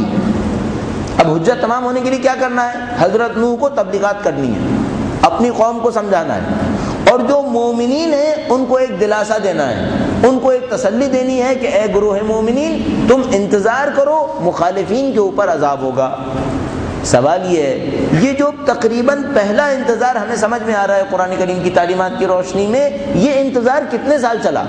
اب حجت تمام ہونے کے لیے کیا کرنا ہے؟ حضرت نوح کو تبلیغات کرنی ہے، اپنی قوم کو سمجھانا ہے، اور جو مومنین ہیں ان کو ایک دلاسا دینا ہے ان کو ایک تسلی دینی ہے کہ اے گروہ مومنین تم انتظار کرو، مخالفین کے اوپر عذاب ہوگا۔ سوال یہ ہے، یہ جو تقریباً پہلا انتظار ہمیں سمجھ میں آ رہا ہے قرآن کریم کی تعلیمات کی روشنی میں، یہ انتظار کتنے سال چلا؟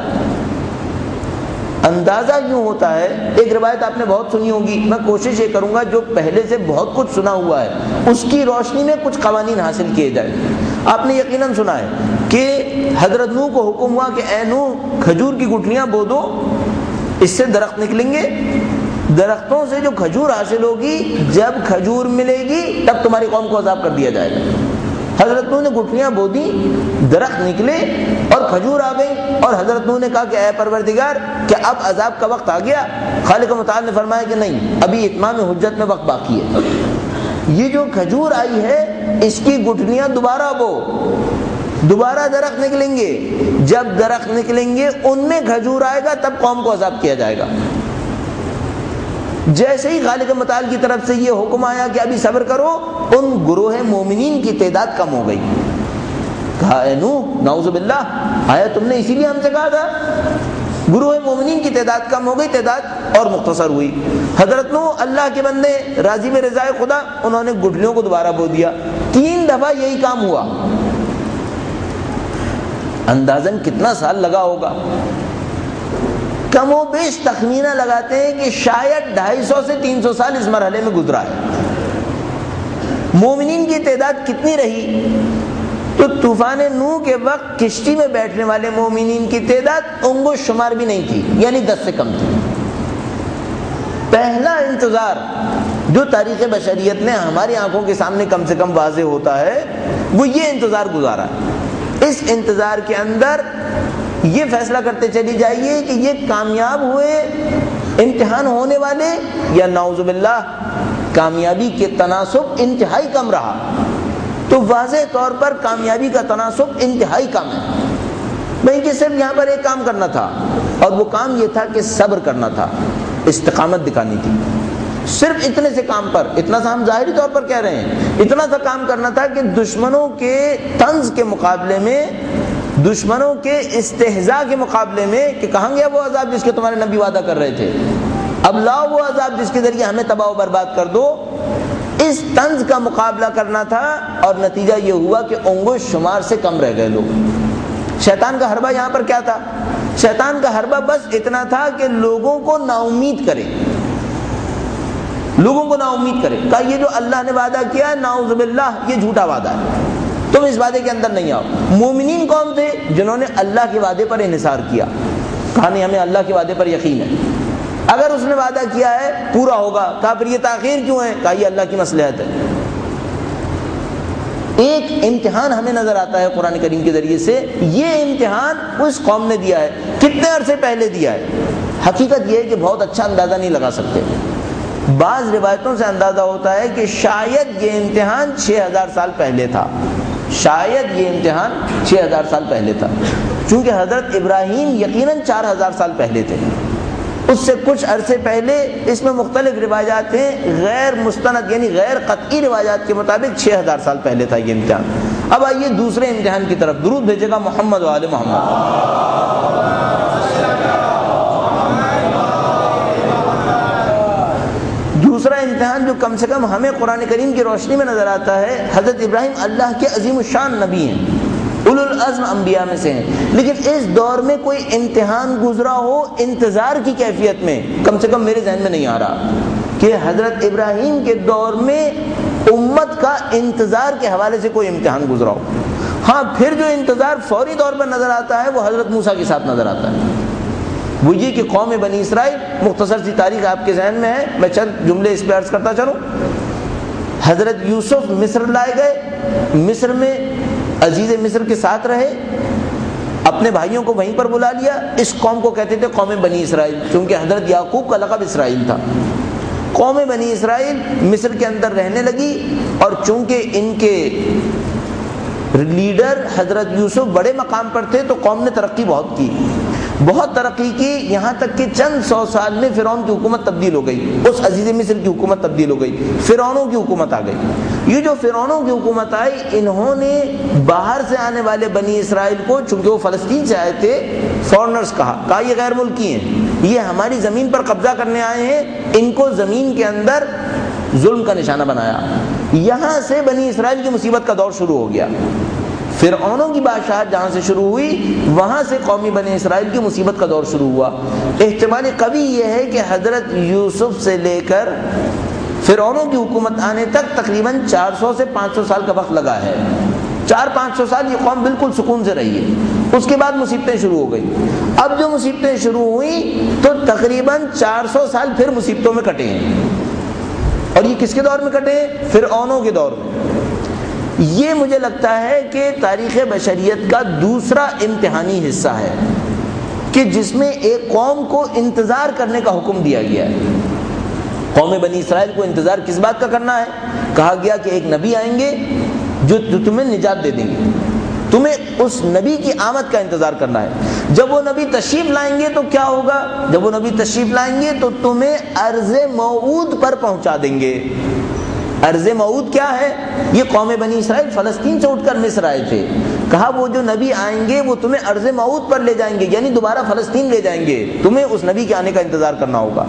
اندازہ یوں ہوتا ہے، ایک روایت آپ نے بہت سنی ہوگی، میں کوشش یہ کروں گا جو پہلے سے بہت کچھ سنا ہوا ہے اس کی روشنی میں کچھ قوانین حاصل کیے جائیں۔ آپ نے یقیناً سنا ہے کہ حضرت نوح کو حکم ہوا کہ اے نوح کھجور کی گٹھلیاں بو دو، اس سے درخت نکلیں گے، درختوں سے جو کھجور حاصل ہوگی، جب کھجور ملے گی تب تمہاری قوم کو عذاب کر دیا جائے گا۔ حضرت نوح نے گٹھلیاں بو دی، درخت نکلے اور کھجور آ گئی، اور حضرت نوح نے کہا کہ اے پروردگار کیا اب عذاب کا وقت آ گیا؟ خالق متعال نے فرمایا کہ نہیں، ابھی اتمام حجت میں وقت باقی ہے۔ یہ جو کھجور آئی ہے اس کی گٹھلیاں دوبارہ بو، دوبارہ درخت نکلیں گے، جب درخت نکلیں گے ان میں کھجور آئے گا تب قوم کو عذاب کیا جائے گا۔ جیسے ہی خالق متعال کی طرف سے یہ حکم آیا کہ ابھی صبر کرو، ان گروہ مومنین کی تعداد کم ہو گئی۔ کہا اے نوح نعوذ باللہ، آیا تم نے اسی لیے ہم سے کہا تھا؟ گروہ مومنین کی تعداد کم ہو گئی، تعداد اور مختصر ہوئی۔ حضرت نوح اللہ کے بندے راضی میں رضائے خدا، انہوں نے گٹھلیوں کو دوبارہ بو دیا، تین دفعہ یہی کام ہوا۔ اندازاً کتنا سال لگا ہوگا؟ کم و بیش تخمینہ لگاتے ہیں کہ شاید ڈھائی سو سے تین سو سال اس مرحلے میں گزرا ہے۔ مومنین کی تعداد کتنی رہی؟ تو طوفان نوح کے وقت کشتی میں بیٹھنے والے مومنین کی تعداد انگو شمار بھی نہیں تھی، یعنی دس سے کم تھی۔ پہلا انتظار جو تاریخ بشریت نے ہماری آنکھوں کے سامنے کم سے کم واضح ہوتا ہے وہ یہ انتظار گزارا ہے۔ اس انتظار کے اندر یہ فیصلہ کرتے چلی جائیے کہ یہ کامیاب ہوئے امتحان ہونے والے یا نعوذ باللہ کامیابی کے تناسب انتہائی کم رہا، تو واضح طور پر کامیابی کا تناسب انتہائی کم ہے۔ بھائی کہ صرف یہاں پر ایک کام کرنا تھا، اور وہ کام یہ تھا کہ صبر کرنا تھا، استقامت دکھانی تھی۔ صرف اتنے سے کام پر، اتنا سا ہم ظاہری طور پر کہہ رہے ہیں، اتنا سا کام کرنا تھا کہ دشمنوں کے طنز کے مقابلے میں، دشمنوں کے استہزاء کے مقابلے میں کہ کہاں گیا وہ عذاب جس کے تمہارے نبی وعدہ کر رہے تھے، اب لاؤ وہ عذاب جس کے ذریعے ہمیں تباہ و برباد کر دو، اس طنز کا مقابلہ کرنا تھا۔ اور نتیجہ یہ ہوا کہ انگوش شمار سے کم رہ گئے لوگ۔ شیطان کا حربہ یہاں پر کیا تھا؟ شیطان کا حربہ بس اتنا تھا کہ لوگوں کو نا امید کرے، لوگوں کو نا امید کرے۔ کہا یہ جو اللہ نے وعدہ کیا ہے نعوذ باللہ یہ جھوٹا وعدہ ہے، تم اس وعدے کے اندر نہیں آؤ۔ مومنین کون تھے؟ جنہوں نے اللہ کے وعدے پر انحصار کیا، کہا نہیں ہمیں اللہ کے وعدے پر یقین ہے، اگر اس نے وعدہ کیا ہے پورا ہوگا۔ کہا پھر یہ تاخیر کیوں ہے؟ کہا یہ اللہ کی مصلحت ہے۔ ایک امتحان ہمیں نظر آتا ہے قرآن کریم کے ذریعے سے، یہ امتحان اس قوم نے دیا ہے، کتنے عرصے پہلے دیا ہے؟ حقیقت یہ ہے کہ بہت اچھا اندازہ نہیں لگا سکتے۔ بعض روایتوں سے اندازہ ہوتا ہے کہ شاید یہ امتحان چھ ہزار سال پہلے تھا، شاید یہ امتحان چھ ہزار سال پہلے تھا، چونکہ حضرت ابراہیم یقیناً چار ہزار سال پہلے تھے، اس سے کچھ عرصے پہلے۔ اس میں مختلف روایات ہیں، غیر مستند یعنی غیر قطعی روایات کے مطابق چھ ہزار سال پہلے تھا یہ امتحان۔ اب آئیے دوسرے امتحان کی طرف، درود بھیجے گا محمد و آل محمد۔ دوسرا امتحان جو کم سے کم ہمیں قرآن کریم کی روشنی میں نظر آتا ہے، حضرت ابراہیم اللہ کے عظیم الشان نبی ہیں، اولو العزم انبیاء میں سے ہیں، لیکن اس دور میں کوئی امتحان گزرا ہو انتظار کی کیفیت میں، کم سے کم میرے ذہن میں نہیں آ رہا کہ حضرت ابراہیم کے دور میں امت کا انتظار کے حوالے سے کوئی امتحان گزرا ہو۔ ہاں پھر جو انتظار فوری طور پر نظر آتا ہے وہ حضرت موسیٰ کے ساتھ نظر آتا ہے، وہ یہ کہ قوم بنی اسرائیل، مختصر سی تاریخ آپ کے ذہن میں ہے، میں چند جملے اس پہ عرض کرتا چلوں۔ حضرت یوسف مصر لائے گئے، مصر میں عزیز مصر کے ساتھ رہے، اپنے بھائیوں کو وہیں پر بلا لیا۔ اس قوم کو کہتے تھے قوم بنی اسرائیل، کیونکہ حضرت یعقوب کا لقب اسرائیل تھا۔ قوم بنی اسرائیل مصر کے اندر رہنے لگی، اور چونکہ ان کے لیڈر حضرت یوسف بڑے مقام پر تھے تو قوم نے ترقی بہت کی۔ بہت ترقی کی، یہاں تک کہ چند سو سال میں فرعون کی حکومت تبدیل ہو گئی، اس عزیز مصر کی حکومت تبدیل ہو گئی، فرعونوں کی حکومت آ گئی۔ یہ جو فرعونوں کی حکومت آئی، انہوں نے باہر سے آنے والے بنی اسرائیل کو، چونکہ وہ فلسطین سے آئے تھے، فورنرز کہا کہا یہ غیر ملکی ہیں، یہ ہماری زمین پر قبضہ کرنے آئے ہیں، ان کو زمین کے اندر ظلم کا نشانہ بنایا۔ یہاں سے بنی اسرائیل کی مصیبت کا دور شروع ہو گیا۔ فرعونوں کی بادشاہت جہاں سے شروع ہوئی، وہاں سے قومی بنی اسرائیل کی مصیبت کا دور شروع ہوا۔ احتمال قوی یہ ہے کہ حضرت یوسف سے لے کر فرعونوں کی حکومت آنے تک تقریباً چار سو سے پانچ سو سال کا وقت لگا ہے۔ چار پانچ سو سال یہ قوم بالکل سکون سے رہی ہے۔ اس کے بعد مصیبتیں شروع ہو گئی۔ اب جو مصیبتیں شروع ہوئیں تو تقریباً چار سو سال پھر مصیبتوں میں کٹے ہیں، اور یہ کس کے دور میں کٹے ہیں؟ فرعونوں کے دور میں۔ یہ مجھے لگتا ہے کہ تاریخ بشریت کا دوسرا امتحانی حصہ ہے کہ جس میں ایک قوم کو انتظار کرنے کا حکم دیا گیا ہے۔ قوم بنی اسرائیل کو انتظار کس بات کا کرنا ہے؟ کہا گیا کہ ایک نبی آئیں گے جو تمہیں نجات دے دیں گے، تمہیں اس نبی کی آمد کا انتظار کرنا ہے۔ جب وہ نبی تشریف لائیں گے تو کیا ہوگا؟ جب وہ نبی تشریف لائیں گے تو تمہیں ارض موعود پر پہنچا دیں گے۔ ارض موعود کیا ہے؟ یہ قوم بنی اسرائیل فلسطین سے اٹھ کر مصر آئے تھے، کہا وہ جو نبی آئیں گے وہ تمہیں ارض موعود پر لے جائیں گے، یعنی دوبارہ فلسطین لے جائیں گے، تمہیں اس نبی کے آنے کا انتظار کرنا ہوگا۔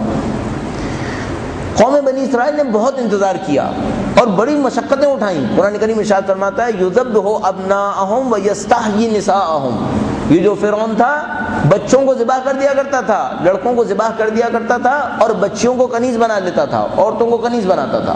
قوم بنی اسرائیل نے بہت انتظار کیا اور بڑی مشقتیں اٹھائیں۔ قرآن کریم ارشاد فرماتا ہے یذبح ابناءہم ویستحیی نساءہم، یہ جو فرعون تھا بچوں کو ذبح کر دیا کرتا تھا، لڑکوں کو ذبح کر دیا کرتا تھا اور بچیوں کو کنیز بنا لیتا تھا، عورتوں کو کنیز بناتا تھا۔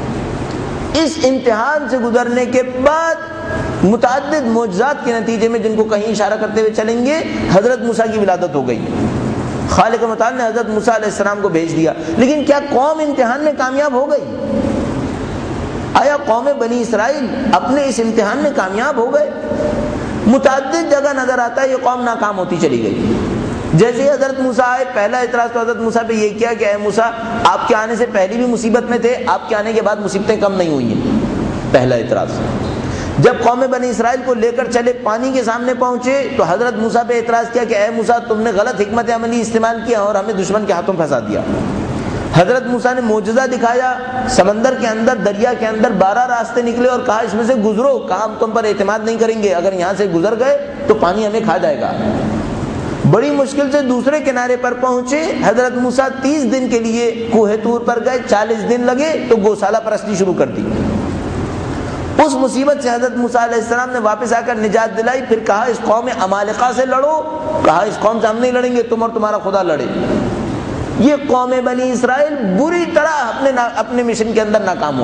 اس امتحان سے گزرنے کے بعد متعدد معجزات کے نتیجے میں، جن کو کہیں اشارہ کرتے ہوئے چلیں گے، حضرت موسیٰ کی ولادت ہو گئی۔ خالق متعال نے حضرت موسیٰ علیہ السلام کو بھیج دیا، لیکن کیا قوم امتحان میں کامیاب ہو گئی؟ آیا قوم بنی اسرائیل اپنے اس امتحان میں کامیاب ہو گئے؟ متعدد جگہ نظر آتا ہے یہ قوم ناکام ہوتی چلی گئی۔ جیسے ہی حضرت موسیٰ آئے، پہلا اعتراض تو حضرت موسیٰ پہ یہ کیا کہ اے موسیٰ، آپ کے آنے سے پہلے بھی مصیبت میں تھے، آپ کے آنے کے بعد مصیبتیں کم نہیں ہوئی ہیں، پہلا اعتراض۔ جب قوم بنی اسرائیل کو لے کر چلے، پانی کے سامنے پہنچے تو حضرت موسیٰ پہ اعتراض کیا کہ اے موسیٰ، تم نے غلط حکمت عملی استعمال کیا اور ہمیں دشمن کے ہاتھوں پھنسا دیا۔ حضرت موسیٰ نے معجزہ دکھایا، سمندر کے اندر، دریا کے اندر بارہ راستے نکلے اور کہا اس میں سے گزرو، کہا ہم تم پر اعتماد نہیں کریں گے، اگر یہاں سے گزر گئے تو پانی ہمیں کھا جائے گا۔ بڑی مشکل سے دوسرے کنارے پر پہنچے، حضرت موسیٰ تیس دن کے لیے کوہ طور پر گئے، چالیس دن لگے تو گوسالہ پرستی شروع کر دی۔ اس مصیبت سے حضرت موسیٰ علیہ السلام نے واپس آ کر نجات دلائی، پھر کہا اس قوم عمالقہ سے لڑو، کہا اس قوم سے ہم نہیں لڑیں گے، تم اور تمہارا خدا لڑے۔ یہ قوم بنی اسرائیل بری طرح اپنے اپنے مشن کے اندر ناکام ہو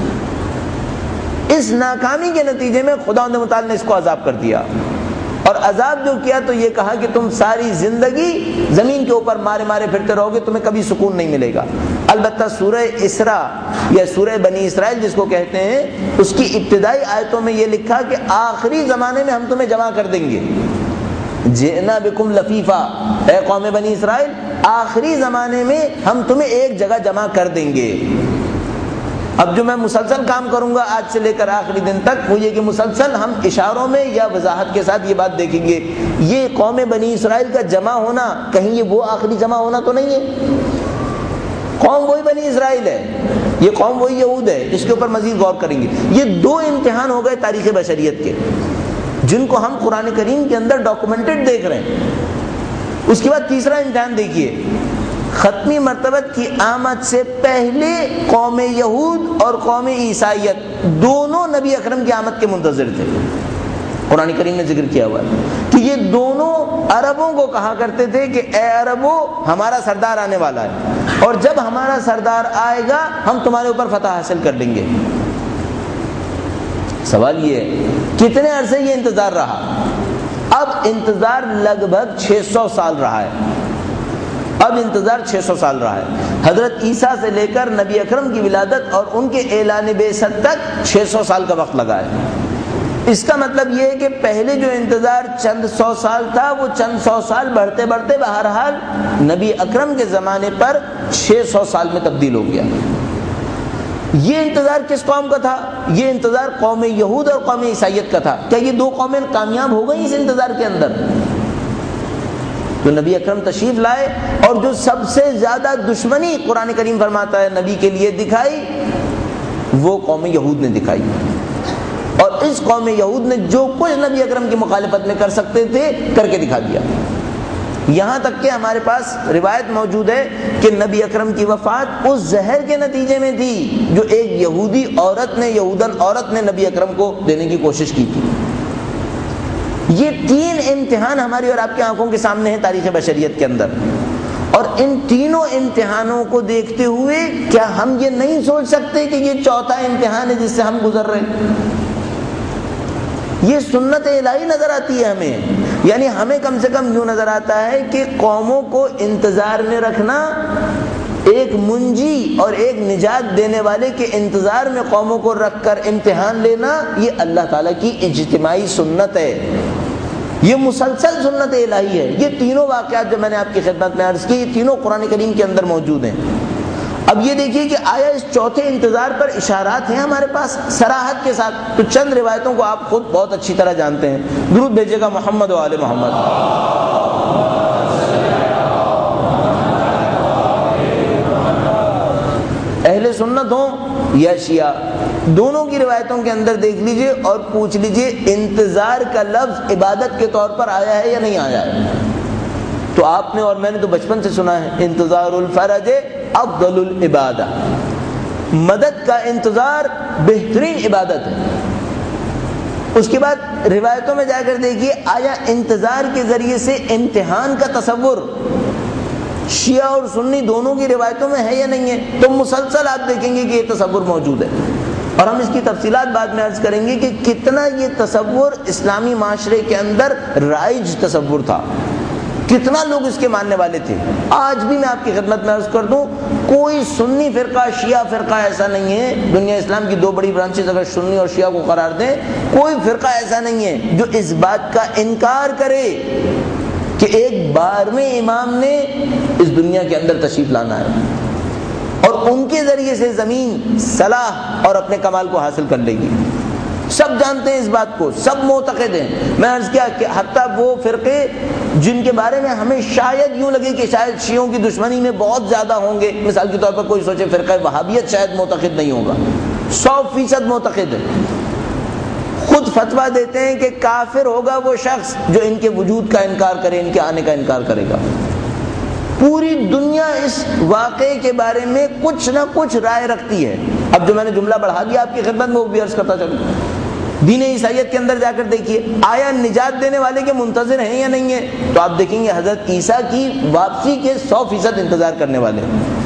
گئی۔ اس ناکامی کے نتیجے میں خداوند متعال نے اس کو عذاب کر دیا، اور عذاب جو کیا تو یہ کہا کہ تم ساری زندگی زمین کے اوپر مارے مارے پھرتے رہو گے، تمہیں کبھی سکون نہیں ملے گا۔ البتہ سورہ اسراء یا سورہ بنی اسرائیل جس کو کہتے ہیں، اس کی ابتدائی آیتوں میں یہ لکھا کہ آخری زمانے میں ہم تمہیں جمع کر دیں گے۔ جئنا بکم لفیفا، اے قوم بنی اسرائیل، آخری زمانے میں ہم تمہیں ایک جگہ جمع کر دیں گے۔ اب جو میں مسلسل کام کروں گا آج سے لے کر آخری دن تک، وہ یہ کہ مسلسل ہم اشاروں میں یا وضاحت کے ساتھ یہ بات دیکھیں گے، یہ قوم بنی اسرائیل کا جمع ہونا کہیں یہ وہ آخری جمع ہونا تو نہیں ہے۔ قوم وہی بنی اسرائیل ہے، یہ قوم وہی یہود ہے، اس کے اوپر مزید غور کریں گے۔ یہ دو امتحان ہو گئے تاریخ بشریت کے، جن کو ہم قرآن کریم کے اندر ڈاکومنٹڈ دیکھ رہے ہیں۔ اس کے بعد تیسرا امتحان دیکھیے، ختمی مرتبت کی آمد سے پہلے قوم یہود اور قوم عیسائیت دونوں نبی اکرم کی آمد کے منتظر تھے۔ قرآن کریم نے ذکر کیا ہوا ہے کہ یہ دونوں عربوں کو کہا کرتے تھے کہ اے عربوں، ہمارا سردار آنے والا ہے، اور جب ہمارا سردار آئے گا ہم تمہارے اوپر فتح حاصل کر لیں گے۔ سوال یہ ہے کتنے عرصے یہ انتظار رہا؟ اب انتظار لگ بھگ چھ سو سال رہا ہے۔ اب انتظار چھ سو سال رہا ہے۔ حضرت عیسیٰ سے لے کر نبی اکرم کی ولادت اور ان کے اعلان بعثت تک چھ سو سال کا وقت لگا ہے۔ اس کا مطلب یہ ہے کہ پہلے جو انتظار چند سو سال تھا، وہ چند سو سال بڑھتے بڑھتے بہرحال نبی اکرم کے زمانے پر چھ سو سال میں تبدیل ہو گیا۔ یہ انتظار کس قوم کا تھا؟ یہ انتظار قوم یہود اور قوم عیسائیت کا تھا۔ کیا یہ دو قومیں کامیاب ہو گئیں اس انتظار کے اندر؟ تو نبی اکرم تشریف لائے اور جو سب سے زیادہ دشمنی قرآن کریم فرماتا ہے نبی کے لیے دکھائی، وہ قوم یہود نے دکھائی، اور اس قوم یہود نے جو کچھ نبی اکرم کی مخالفت میں کر سکتے تھے کر کے دکھا دیا۔ یہاں تک کہ ہمارے پاس روایت موجود ہے کہ نبی اکرم کی وفات اس زہر کے نتیجے میں تھی جو ایک یہودی عورت نے یہودن عورت نے نبی اکرم کو دینے کی کوشش کی تھی۔ یہ تین امتحان ہماری اور آپ کی آنکھوں کے سامنے ہیں تاریخ بشریت کے اندر، اور ان تینوں امتحانوں کو دیکھتے ہوئے کیا ہم یہ نہیں سوچ سکتے کہ یہ چوتھا امتحان ہے جس سے ہم گزر رہے ہیں؟ یہ سنت الہی نظر آتی ہے ہمیں، یعنی ہمیں کم سے کم یوں نظر آتا ہے کہ قوموں کو انتظار میں رکھنا، ایک منجی اور ایک نجات دینے والے کے انتظار میں قوموں کو رکھ کر امتحان لینا، یہ اللہ تعالیٰ کی اجتماعی سنت ہے، یہ مسلسل سنت الہی ہے۔ یہ تینوں واقعات جو میں نے آپ کی خدمت میں عرض کی، یہ تینوں قرآن کریم کے اندر موجود ہیں۔ اب یہ دیکھیے کہ آیا اس چوتھے انتظار پر اشارات ہیں ہمارے پاس صراحت کے ساتھ، تو چند روایتوں کو آپ خود بہت اچھی طرح جانتے ہیں۔ درود بھیجے گا محمد و آل محمد۔ اہل سنت ہوں یا شیعہ، دونوں کی روایتوں کے اندر دیکھ لیجئے اور پوچھ لیجئے انتظار کا لفظ عبادت کے طور پر آیا ہے یا نہیں آیا ہے؟ تو آپ نے اور میں نے تو بچپن سے سنا ہے انتظار الفرج افضل العبادہ، مدد کا انتظار بہترین عبادت ہے۔ اس کے بعد روایتوں میں جا کر دیکھیے آیا انتظار کے ذریعے سے امتحان کا تصور شیعہ اور سنی دونوں کی روایتوں میں ہے یا نہیں ہے؟ تو مسلسل آپ دیکھیں گے کہ یہ تصور موجود ہے، اور ہم اس کی تفصیلات بعد میں عرض کریں گے کہ کتنا یہ تصور اسلامی معاشرے کے اندر رائج تصور تھا، کتنا لوگ اس کے ماننے والے تھے۔ آج بھی میں آپ کی خدمت میں عرض کر دوں، کوئی سنی فرقہ شیعہ فرقہ ایسا نہیں ہے، دنیا اسلام کی دو بڑی برانچز اگر سنی اور شیعہ کو قرار دیں، کوئی فرقہ ایسا نہیں ہے جو اس بات کا انکار کرے کہ ایک بارہویں امام نے اس دنیا کے اندر تشریف لانا ہے اور ان کے ذریعے سے زمین صلاح اور اپنے کمال کو حاصل کر لے گی۔ سب جانتے ہیں اس بات کو، سب معتقد ہیں۔ میں عرض کیا کہ حتیٰ وہ فرقے جن کے بارے میں ہمیں شاید یوں لگے کہ شاید شیعوں کی دشمنی میں بہت زیادہ ہوں گے، مثال کے طور پر کوئی سوچے فرقہ وہابیت شاید معتقد نہیں ہوگا، سو فیصد معتقد ہے، خود فتویٰ دیتے ہیں کہ کافر ہوگا وہ شخص جو ان کے وجود کا انکار کرے، ان کے آنے کا انکار کرے گا۔ پوری دنیا اس واقعے کے بارے میں کچھ نہ کچھ رائے رکھتی ہے۔ اب جو میں نے جملہ بڑھا دیا آپ کی خدمت میں وہ بھی عرض کرتا چلوں، دین عیسائیت کے اندر جا کر دیکھیے آیا نجات دینے والے کے منتظر ہیں یا نہیں ہیں؟ تو آپ دیکھیں گے حضرت عیسیٰ کی واپسی کے سو فیصد انتظار کرنے والے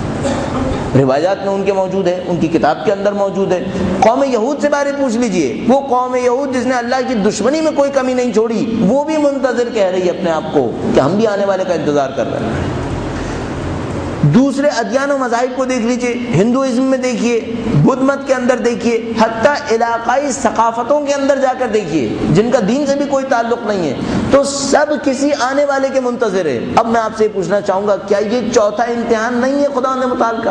روایات میں ان کے موجود ہے، ان کی کتاب کے اندر موجود ہے۔ قوم یہود سے بارے پوچھ لیجئے، وہ قوم یہود جس نے اللہ کی دشمنی میں کوئی کمی نہیں چھوڑی، وہ بھی منتظر کہہ رہی ہے اپنے آپ کو کہ ہم بھی آنے والے کا انتظار کر رہے ہیں۔ دوسرے ادیان و مذاہب کو دیکھ لیجئے، ہندوازم میں دیکھیے، بدھ مت کے اندر دیکھیے، حتیٰ علاقائی ثقافتوں کے اندر جا کر دیکھیے جن کا دین سے بھی کوئی تعلق نہیں ہے، تو سب کسی آنے والے کے منتظر ہے۔ اب میں آپ سے پوچھنا چاہوں گا، کیا یہ چوتھا امتحان نہیں ہے خدا نے متعال کا؟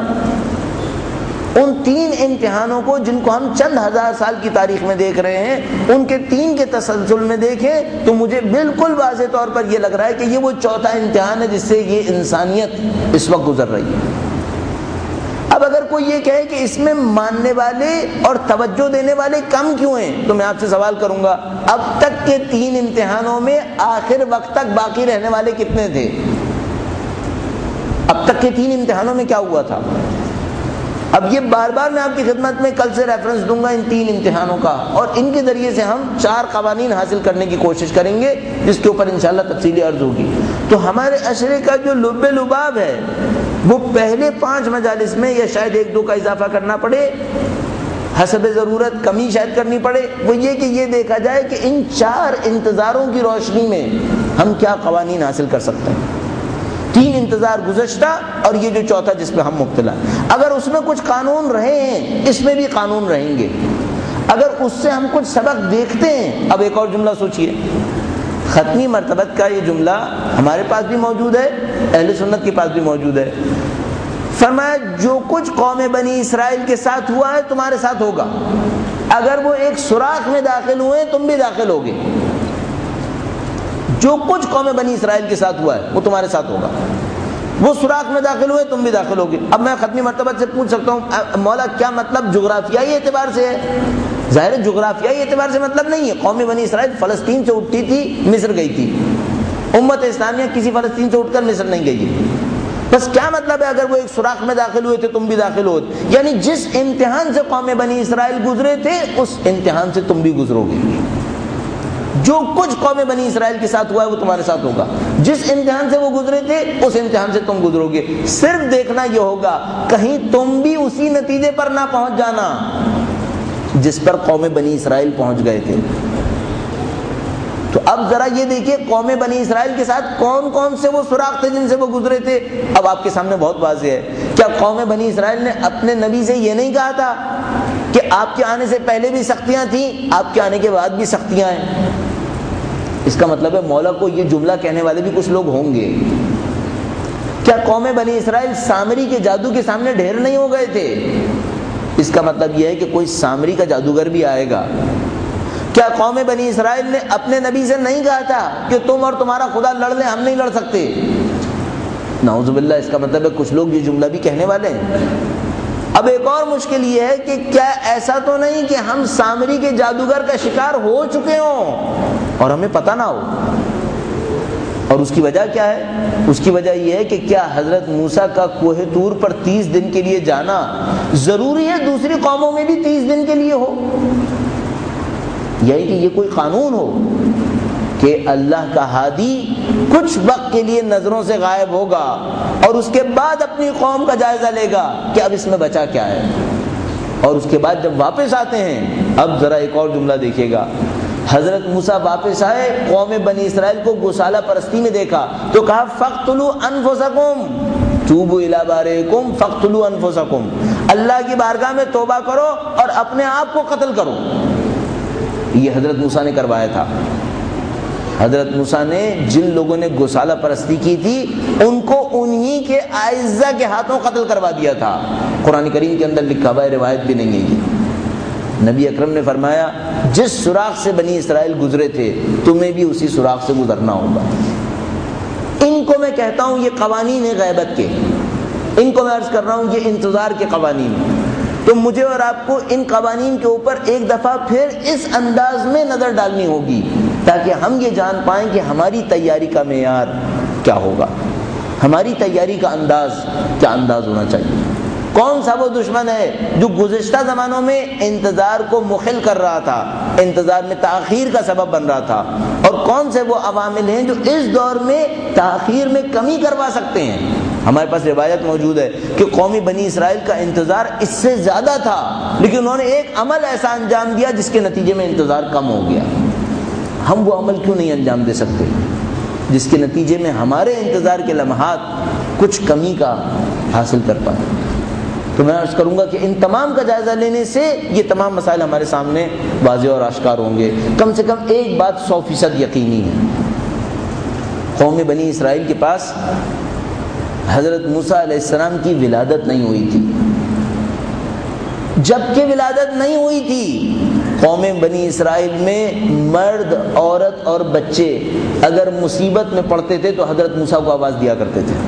ان تین امتحانوں کو جن کو ہم چند ہزار سال کی تاریخ میں دیکھ رہے ہیں، ان کے تین کے تسلسل میں دیکھیں تو مجھے بالکل واضح طور پر یہ لگ رہا ہے کہ یہ وہ چوتھا امتحان ہے جس سے یہ انسانیت اس وقت گزر رہی ہے۔ اب اگر کوئی یہ کہے کہ اس میں ماننے والے اور توجہ دینے والے کم کیوں ہیں، تو میں آپ سے سوال کروں گا، اب تک کے تین امتحانوں میں آخر وقت تک باقی رہنے والے کتنے تھے؟ اب تک کے تین امتحانوں میں کیا ہوا تھا؟ اب یہ بار بار میں آپ کی خدمت میں کل سے ریفرنس دوں گا ان تین امتحانوں کا، اور ان کے ذریعے سے ہم چار قوانین حاصل کرنے کی کوشش کریں گے جس کے اوپر انشاءاللہ تفصیلی عرض ہوگی۔ تو ہمارے عشرے کا جو لب لباب ہے وہ پہلے پانچ مجالس میں یا شاید ایک دو کا اضافہ کرنا پڑے، حسب ضرورت کمی شاید کرنی پڑے، وہ یہ کہ یہ دیکھا جائے کہ ان چار انتظاروں کی روشنی میں ہم کیا قوانین حاصل کر سکتے ہیں۔ تین انتظار گزشتہ اور یہ جو چوتھا جس پہ ہم مبتلا، اگر اس میں کچھ قانون رہے ہیں اس میں بھی قانون رہیں گے، اگر اس سے ہم کچھ سبق دیکھتے ہیں۔ اب ایک اور جملہ سوچئے، ختمی مرتبت کا یہ جملہ ہمارے پاس بھی موجود ہے، اہل سنت کے پاس بھی موجود ہے۔ فرمایا جو کچھ قوم بنی اسرائیل کے ساتھ ہوا ہے تمہارے ساتھ ہوگا، اگر وہ ایک سوراخ میں داخل ہوئے تم بھی داخل ہوگے۔ جو کچھ قوم بنی اسرائیل کے ساتھ ہوا ہے وہ تمہارے ساتھ ہوگا. وہ سوراخ میں داخل ہوئے تم بھی داخل ہوگے. اب میں ختمی مرتبہ سے پوچھ سکتا ہوں مولا کیا مطلب جغرافیائی اعتبار سے ہے؟ ظاہر جغرافیائی اعتبار سے مطلب نہیں ہے. قوم بنی اسرائیل فلسطین سے اٹھی تھی, مصر گئی تھی. امت اسلامیہ کسی فلسطین سے اٹھ کر مصر نہیں گئی ہے. بس کیا مطلب ہے اگر وہ ایک سوراخ میں داخل ہوئے تھے تم بھی داخل ہو, یعنی جس امتحان سے قوم بنی اسرائیل گزرے تھے اس امتحان سے تم بھی گزرو گے. جو کچھ قوم بنی اسرائیل کے ساتھ ہوا ہے وہ تمہارے ساتھ ہوگا. جس امتحان سے وہ گزرے تھے اس امتحان سے تم گزرو گے. صرف دیکھنا یہ ہوگا کہیں تم بھی اسی نتیجے پر نہ پہنچ جانا جس پر قوم بنی اسرائیل پہنچ گئے تھے. تو اب ذرا یہ دیکھیے قوم بنی اسرائیل کے ساتھ کون کون سے وہ سوراخ تھے جن سے وہ گزرے تھے. اب آپ کے سامنے بہت واضح ہے. کیا قوم بنی اسرائیل نے اپنے نبی سے یہ نہیں کہا تھا کہ آپ کے آنے سے پہلے بھی سختیاں تھیں, آپ کے آنے کے بعد بھی سختیاں ہیں؟ اس کا مطلب ہے مولا کو یہ جملہ کہنے والے بھی کچھ لوگ ہوں گے. کیا قوم بنی اسرائیل سامری کے جادو کے سامنے ڈھیر نہیں ہو گئے تھے؟ اس کا مطلب یہ ہے کہ کوئی سامری کا جادوگر بھی آئے گا. کیا قوم بنی اسرائیل نے اپنے نبی سے نہیں کہا تھا کہ تم اور تمہارا خدا لڑ لیں, ہم نہیں لڑ سکتے؟ نعوذ باللہ. اس کا مطلب ہے کچھ لوگ یہ جملہ بھی کہنے والے ہیں. اب ایک اور مشکل یہ ہے کہ کیا ایسا تو نہیں کہ ہم سامری کے جادوگر کا شکار ہو چکے ہوں اور ہمیں پتہ نہ ہو؟ اور اس کی وجہ کیا ہے؟ اس کی وجہ یہ ہے کہ کیا حضرت موسیٰ کا کوہ طور پر تیس دن کے لیے جانا ضروری ہے دوسری قوموں میں بھی تیس دن کے لیے ہو؟ یعنی کہ یہ کوئی قانون ہو کہ اللہ کا ہادی کچھ وقت کے لیے نظروں سے غائب ہوگا اور اس کے بعد اپنی قوم کا جائزہ لے گا کہ اب اس میں بچا کیا ہے, اور اس کے بعد جب واپس آتے ہیں. اب ذرا ایک اور جملہ دیکھیے گا. حضرت موسیٰ واپس آئے, قوم بنی اسرائیل کو گوسالہ پرستی میں دیکھا تو کہا فَاقْتُلُوا أَنفُسَكُمْ توبوا إِلَىٰ بَارِئِكُمْ فَاقْتُلُوا أَنفُسَكُمْ. اللہ کی بارگاہ میں توبہ کرو اور اپنے آپ کو قتل کرو. یہ حضرت موسیٰ نے کروایا تھا. حضرت موسیٰ نے جن لوگوں نے گوسالہ پرستی کی تھی ان کو انہی کے اعزہ کے ہاتھوں قتل کروا دیا تھا. قرآن کریم کے اندر لکھا ہوا ہے, روایت بھی نہیں ہے یہ. نبی اکرم نے فرمایا جس سوراخ سے بنی اسرائیل گزرے تھے تمہیں بھی اسی سوراخ سے گزرنا ہوگا. ان کو میں کہتا ہوں یہ قوانین غیبت کے, ان کو میں عرض کر رہا ہوں یہ انتظار کے قوانین. تو مجھے اور آپ کو ان قوانین کے اوپر ایک دفعہ پھر اس انداز میں نظر ڈالنی ہوگی تاکہ ہم یہ جان پائیں کہ ہماری تیاری کا معیار کیا ہوگا, ہماری تیاری کا انداز کیا انداز ہونا چاہیے. کون سا وہ دشمن ہے جو گزشتہ زمانوں میں انتظار کو مخل کر رہا تھا, انتظار میں تاخیر کا سبب بن رہا تھا, اور کون سے وہ عوامل ہیں جو اس دور میں تاخیر میں کمی کروا سکتے ہیں. ہمارے پاس روایت موجود ہے کہ قوم بنی اسرائیل کا انتظار اس سے زیادہ تھا لیکن انہوں نے ایک عمل ایسا انجام دیا جس کے نتیجے میں انتظار کم ہو گیا. ہم وہ عمل کیوں نہیں انجام دے سکتے جس کے نتیجے میں ہمارے انتظار کے لمحات کچھ کمی کا حاصل کر پائیں؟ تو میں عرض کروں گا کہ ان تمام کا جائزہ لینے سے یہ تمام مسائل ہمارے سامنے واضح اور آشکار ہوں گے. کم سے کم ایک بات سو فیصد یقینی ہے, قوم بنی اسرائیل کے پاس حضرت موسیٰ علیہ السلام کی ولادت نہیں ہوئی تھی. جب کہ ولادت نہیں ہوئی تھی قوم بنی اسرائیل میں مرد, عورت اور بچے اگر مصیبت میں پڑتے تھے تو حضرت موسیٰ کو آواز دیا کرتے تھے.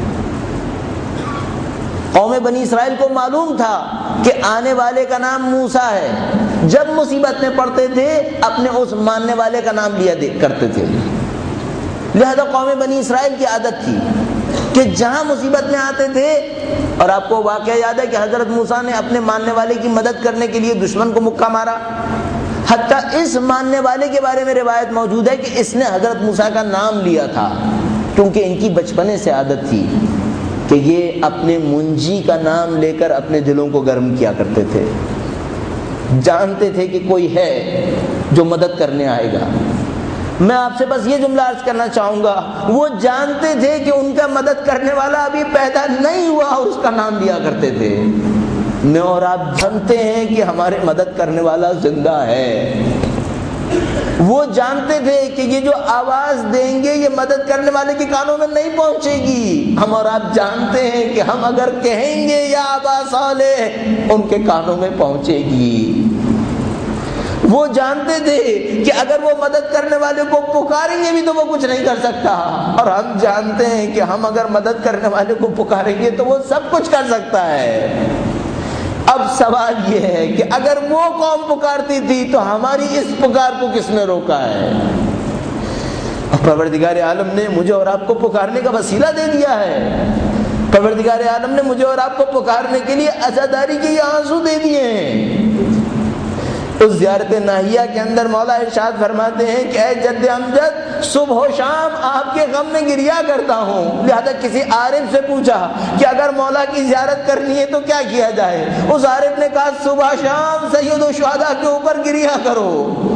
قوم بنی اسرائیل کو معلوم تھا کہ آنے والے کا نام موسیٰ ہے. جب مصیبت میں پڑتے تھے اپنے اس ماننے والے کا نام لیا کرتے تھے. لہذا قوم بنی اسرائیل کی عادت تھی کہ جہاں مصیبت میں آتے تھے, اور آپ کو واقعہ یاد ہے کہ حضرت موسیٰ نے اپنے ماننے والے کی مدد کرنے کے لیے دشمن کو مکہ مارا. حتیٰ اس ماننے والے کے بارے میں روایت موجود ہے کہ اس نے حضرت موسیٰ کا نام لیا تھا کیونکہ ان کی بچپنے سے عادت تھی کہ یہ اپنے منجی کا نام لے کر اپنے دلوں کو گرم کیا کرتے تھے. جانتے تھے کہ کوئی ہے جو مدد کرنے آئے گا. میں آپ سے بس یہ جملہ عرض کرنا چاہوں گا, وہ جانتے تھے کہ ان کا مدد کرنے والا ابھی پیدا نہیں ہوا اور اس کا نام لیا کرتے تھے. میں اور آپ جانتے ہیں کہ ہمارے مدد کرنے والا زندہ ہے. وہ جانتے تھے کہ یہ جو آواز دیں گے یہ مدد کرنے والے کے کانوں میں نہیں پہنچے گی. ہم اور آپ جانتے ہیں کہ ہم اگر کہیں گے یا ابا صالح ان کے کانوں میں پہنچے گی. وہ جانتے تھے کہ اگر وہ مدد کرنے والے کو پکاریں گے بھی تو وہ کچھ نہیں کر سکتا، اور ہم جانتے ہیں کہ ہم اگر مدد کرنے والے کو پکاریں گے تو وہ سب کچھ کر سکتا ہے۔ اب سوال یہ ہے کہ اگر وہ قوم پکارتی تھی تو ہماری اس پکار کو کس نے روکا ہے؟ پروردگار عالم نے مجھے اور آپ کو پکارنے کا وسیلہ دے دیا ہے۔ پروردگار عالم نے مجھے اور آپ کو پکارنے کے لیے عزاداری کے یہ آنسو دے دیے ہیں۔ اس زیارت ناہیہ کے اندر مولا ارشاد فرماتے ہیں کہ اے جد امجد، صبح و شام آپ کے غم میں گریا کرتا ہوں۔ لہذا کسی عارف سے پوچھا کہ اگر مولا کی زیارت کرنی ہے تو کیا کیا جائے؟ اس عارف نے کہا صبح شام سید الشہداء کے اوپر گریا کرو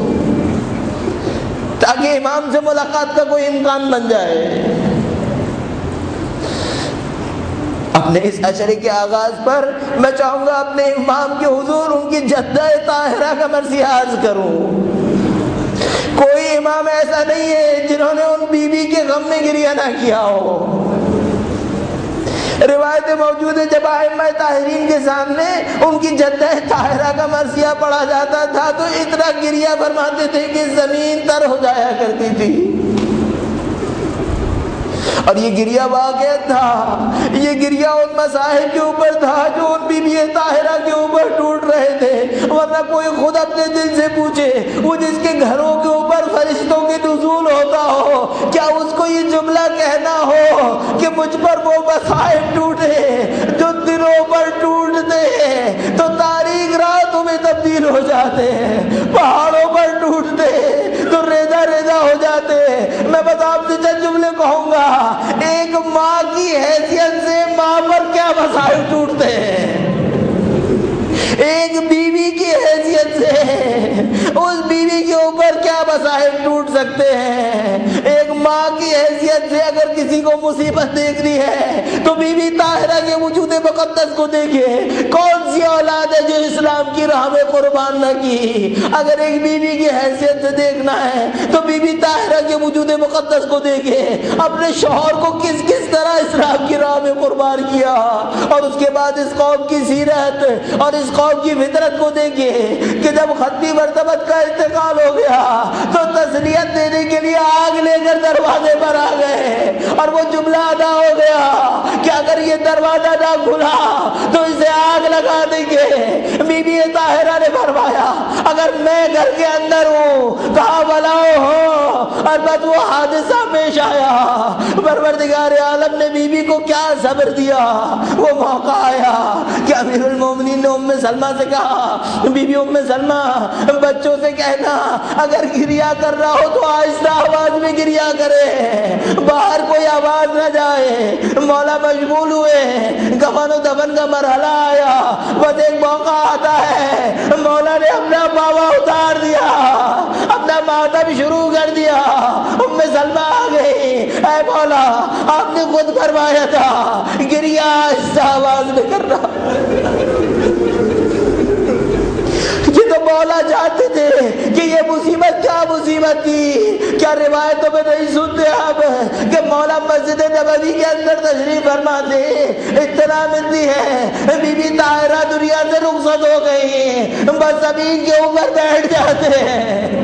تاکہ امام سے ملاقات کا کوئی امکان بن جائے۔ اپنے اس عشرے کے آغاز پر میں چاہوں گا اپنے امام کے حضور ان کی جدہ طاہرہ کا مرثیہ کروں۔ کوئی امام ایسا نہیں ہے جنہوں نے ان بیوی کے غم میں گریہ نہ کیا ہو۔ روایتیں موجود ہے جب ائمہ طاہرین کے سامنے ان کی جدہ طاہرہ کا مرثیہ پڑھا جاتا تھا تو اتنا گریہ فرماتے تھے کہ زمین تر ہو جایا کرتی تھی۔ اور یہ گریہ واقع تھا، یہ گریہ ان مصائب کے اوپر تھا جو ان بی بی طاہرہ کے اوپر ٹوٹ رہے تھے۔ ورنہ کوئی خود اپنے دل سے پوچھے، وہ جس کے گھروں کے اوپر فرشتوں کے نزول ہوتا ہو، کیا اس کو یہ جملہ کہنا ہو کہ مجھ پر وہ مصائب ٹوٹے جو دلوں پر ٹوٹتے ہیں تو تاریک راتوں میں تبدیل ہو جاتے ہیں، پہاڑوں پر ٹوٹتے تو ریزہ ریزہ ہو جاتے ہیں۔ میں بس آپ سے چند جملے کہوں گا، ایک ماں کی حیثیت سے ماں پر کیا مصائب ٹوٹتے ہیں، ایک بیوی کی حیثیت سے اس بیوی کے اوپر کیا مصائب ٹوٹ سکتے ہیں۔ ایک ماں کی حیثیت سے اگر کسی کو مصیبت دیکھنی ہے تو بی بی طاہرہ کے وجود مقدس کو دیکھے۔ کون سی اولاد ہے جو اسلام کی راہ میں قربان نہ کی؟ اگر ایک بیوی کی حیثیت سے دیکھنا ہے تو بی بی طاہرہ کے وجود مقدس کو دیکھے، اپنے شوہر کو کس کس طرح اسلام کی راہ میں قربان کیا، اور اس کے بعد اس قوم کی سیرت اور اس قوم کی فطرت کو دیکھے کہ جب خطی مرتبت کا انتقال ہو گیا تو تسلیت دینے کے لیے آگ لے کر دروازے پر آ گئے، اور وہ جملہ ادا ہو گیا کہ اگر یہ دروازہ نہ کھلا تو اسے آگ لگا دیں گے۔ بی بی طاہرہ نے فرمایا اگر میں گھر کے اندر ہوں کہاں بلاؤ ہو، اور بس وہ حادثہ پیش آیا۔ پروردگار عالم نے بی بی کو کیا صبر دیا، وہ موقع آیا کہ امیر المومنین نے ام سلمہ سے کہا، بی بی ام سلمہ بچوں سے کہنا اگر گریہ کر رہا ہو تو آہستہ آواز میں گریہ کرے، باہر کوئی آواز نہ جائے۔ مولا مشغول ہوئے، کفن و دفن کا مرحلہ آیا، بس ایک موقع آتا ہے، مولا نے اپنا باوا اتار دیا، اپنا ماتم شروع کر دیا۔ ام سلمہ آ گئی، اے مولا آپ نے خود فرمایا تھا گریہ آہستہ آواز میں کرنا۔ یہ تو مولا جانتے تھے کہ یہ مصیبت کیا مصیبت تھی۔ کیا روایتوں میں نہیں سنتے آپ کہ مولا مسجد نبوی کے اندر تشریف فرما تھے، اطلاع ملتی ہے بی بی طاہرہ دنیا سے رخصت ہو گئی، بس زمین کے اوپر بیٹھ جاتے ہیں۔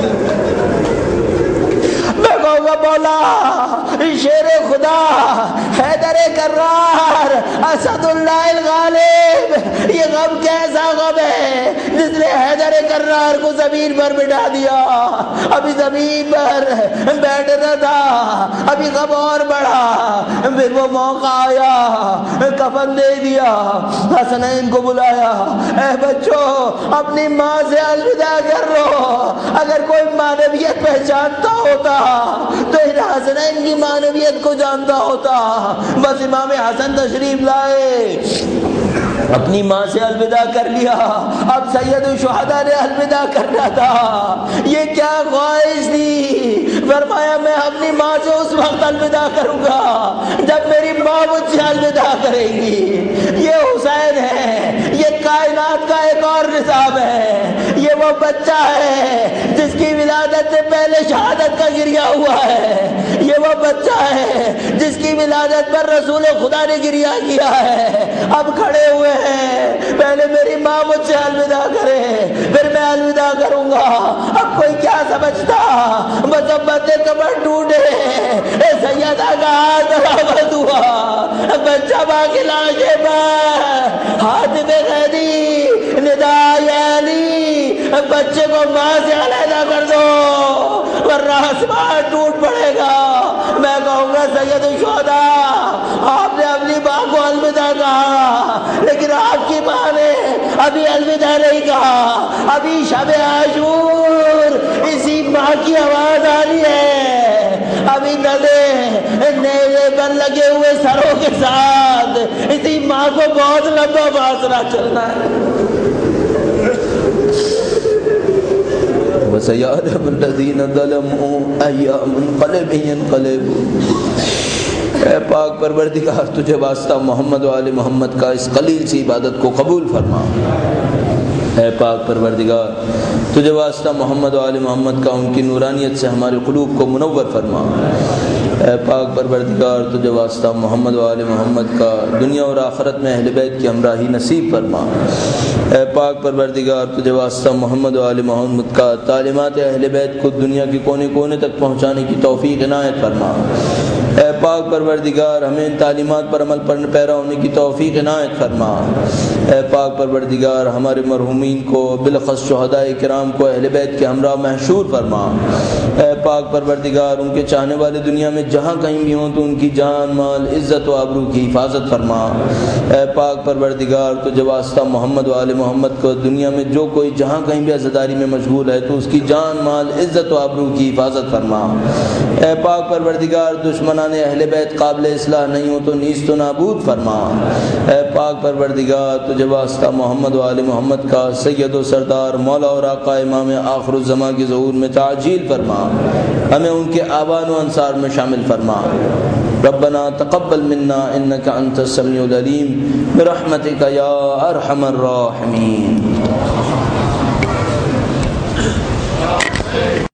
میں کہوں گا مولا شیر خدا حیدر کرار اسد اللہ الغالب، یہ غم کیسا غم ہے جس نے حیدر کرار کو زمین پر بٹھا دیا۔ ابھی زمین پر بیٹھنا تھا، ابھی غم اور بڑھا، پھر وہ موقع آیا، کفن دے دیا، حسنین کو بلایا، اے بچوں اپنی ماں سے الوداع کر لو۔ اگر کوئی معنویت پہچانتا ہوتا تو ان حسنین کی معنویت کو جانتا ہوتا۔ بس امام حسن تشریف لائے، اپنی ماں سے الوداع کر لیا، اب سید الشہداء نے الوداع کرنا تھا۔ یہ کیا خواہش تھی، فرمایا میں اپنی ماں سے اس وقت الوداع کروں گا جب میری ماں مجھ سے الوداع کرے گی۔ یہ حسین ہے، یہ کائنات کا ایک اور نظام ہے، یہ وہ بچہ ہے جس کی ولادت سے پہلے شہادت کا گریہ ہوا ہے، یہ وہ بچہ ہے جس کی ولادت پر رسول خدا نے گریہ کیا ہے، اب کھڑے ہوئے ہیں، پہلے میری ماں مجھ سے الوداع کرے پھر میں الوداع کروں گا۔ اب کوئی کیا سمجھتا، مذمت کمر ٹوٹے، اے سیدہ کا ہاتھ برابر ہوا، بچہ ماں کی لاشے پر، ہاتھ میں قیدی، ندا یا علی، بچے کو ماں سے علیحدہ کر دو ورنہ آسمان ٹوٹ پڑے گا۔ میں کہوں گا سید الشہداء، آپ نے اپنی ماں کو الوداع کہا لیکن آپ کی ماں نے ابھی الوداع نہیں کہا، ابھی شب عاشور اسی ماں کی آواز آ رہی ہے، ابھی ندے نیزے پر لگے ہوئے سروں کے ساتھ اسی ماں کو بہت لمبا فاصلہ چلنا ہے۔ وَسَيَعْلَمُ الَّذِينَ ظَلَمُوا أَيَّ مُنقَلِبٍ يَنقَلِبُونَ۔ اے پاک پروردگار، تجھے واسطہ محمد و آل محمد کا اس قلیل سی عبادت کو قبول فرما۔ اے پاک پروردگار، تجھے واسطہ محمد و آل محمد کا ان کی نورانیت سے ہمارے قلوب کو منور فرما۔ اے پاک پروردگار، تجھے واسطہ محمد و آل محمد کا دنیا اور آخرت میں اہل بیت کی ہمراہی نصیب فرما۔ اے پاک پروردگار، تجھے واسطہ محمد و آل محمد کا تعلیمات اہل بیت کو دنیا کے کونے کونے تک پہنچانے کی توفیق عنایت فرما۔ اے پاک پروردگار، ہمیں ان تعلیمات پر عمل پر پیرا ہونے کی توفیق عنایت فرما۔ اے پاک پروردگار، ہمارے مرحومین کو بالخصوص شہداء کرام کو اہل بیت کے ہمراہ محشور فرما۔ اے پاک پروردگار، ان کے چاہنے والے دنیا میں جہاں کہیں بھی ہوں تو ان کی جان، مال، عزت و آبرو کی حفاظت فرما۔ اے پاک پروردگار، تجھے واسطہ محمد و آل محمد کو دنیا میں جو کوئی جہاں کہیں بھی عزاداری میں مشغول ہے تو اس کی جان، مال، عزت و آبرو کی حفاظت فرما۔ اے پاک پروردگار، دشمنان اہل بیت قابل اصلاح نہیں ہو تو نیست و نابود فرما۔ اے پاک پروردگار، تجھے واسطہ محمد و آل محمد کا سید و سردار مولا اور آقا امام آخر الزمان کے ظہور میں تعجیل فرما، ہمیں ان کے آبان و انصار میں شامل فرما۔ ربنا تقبل منا انك انت السميع العليم برحمتك يا ارحم الراحمين۔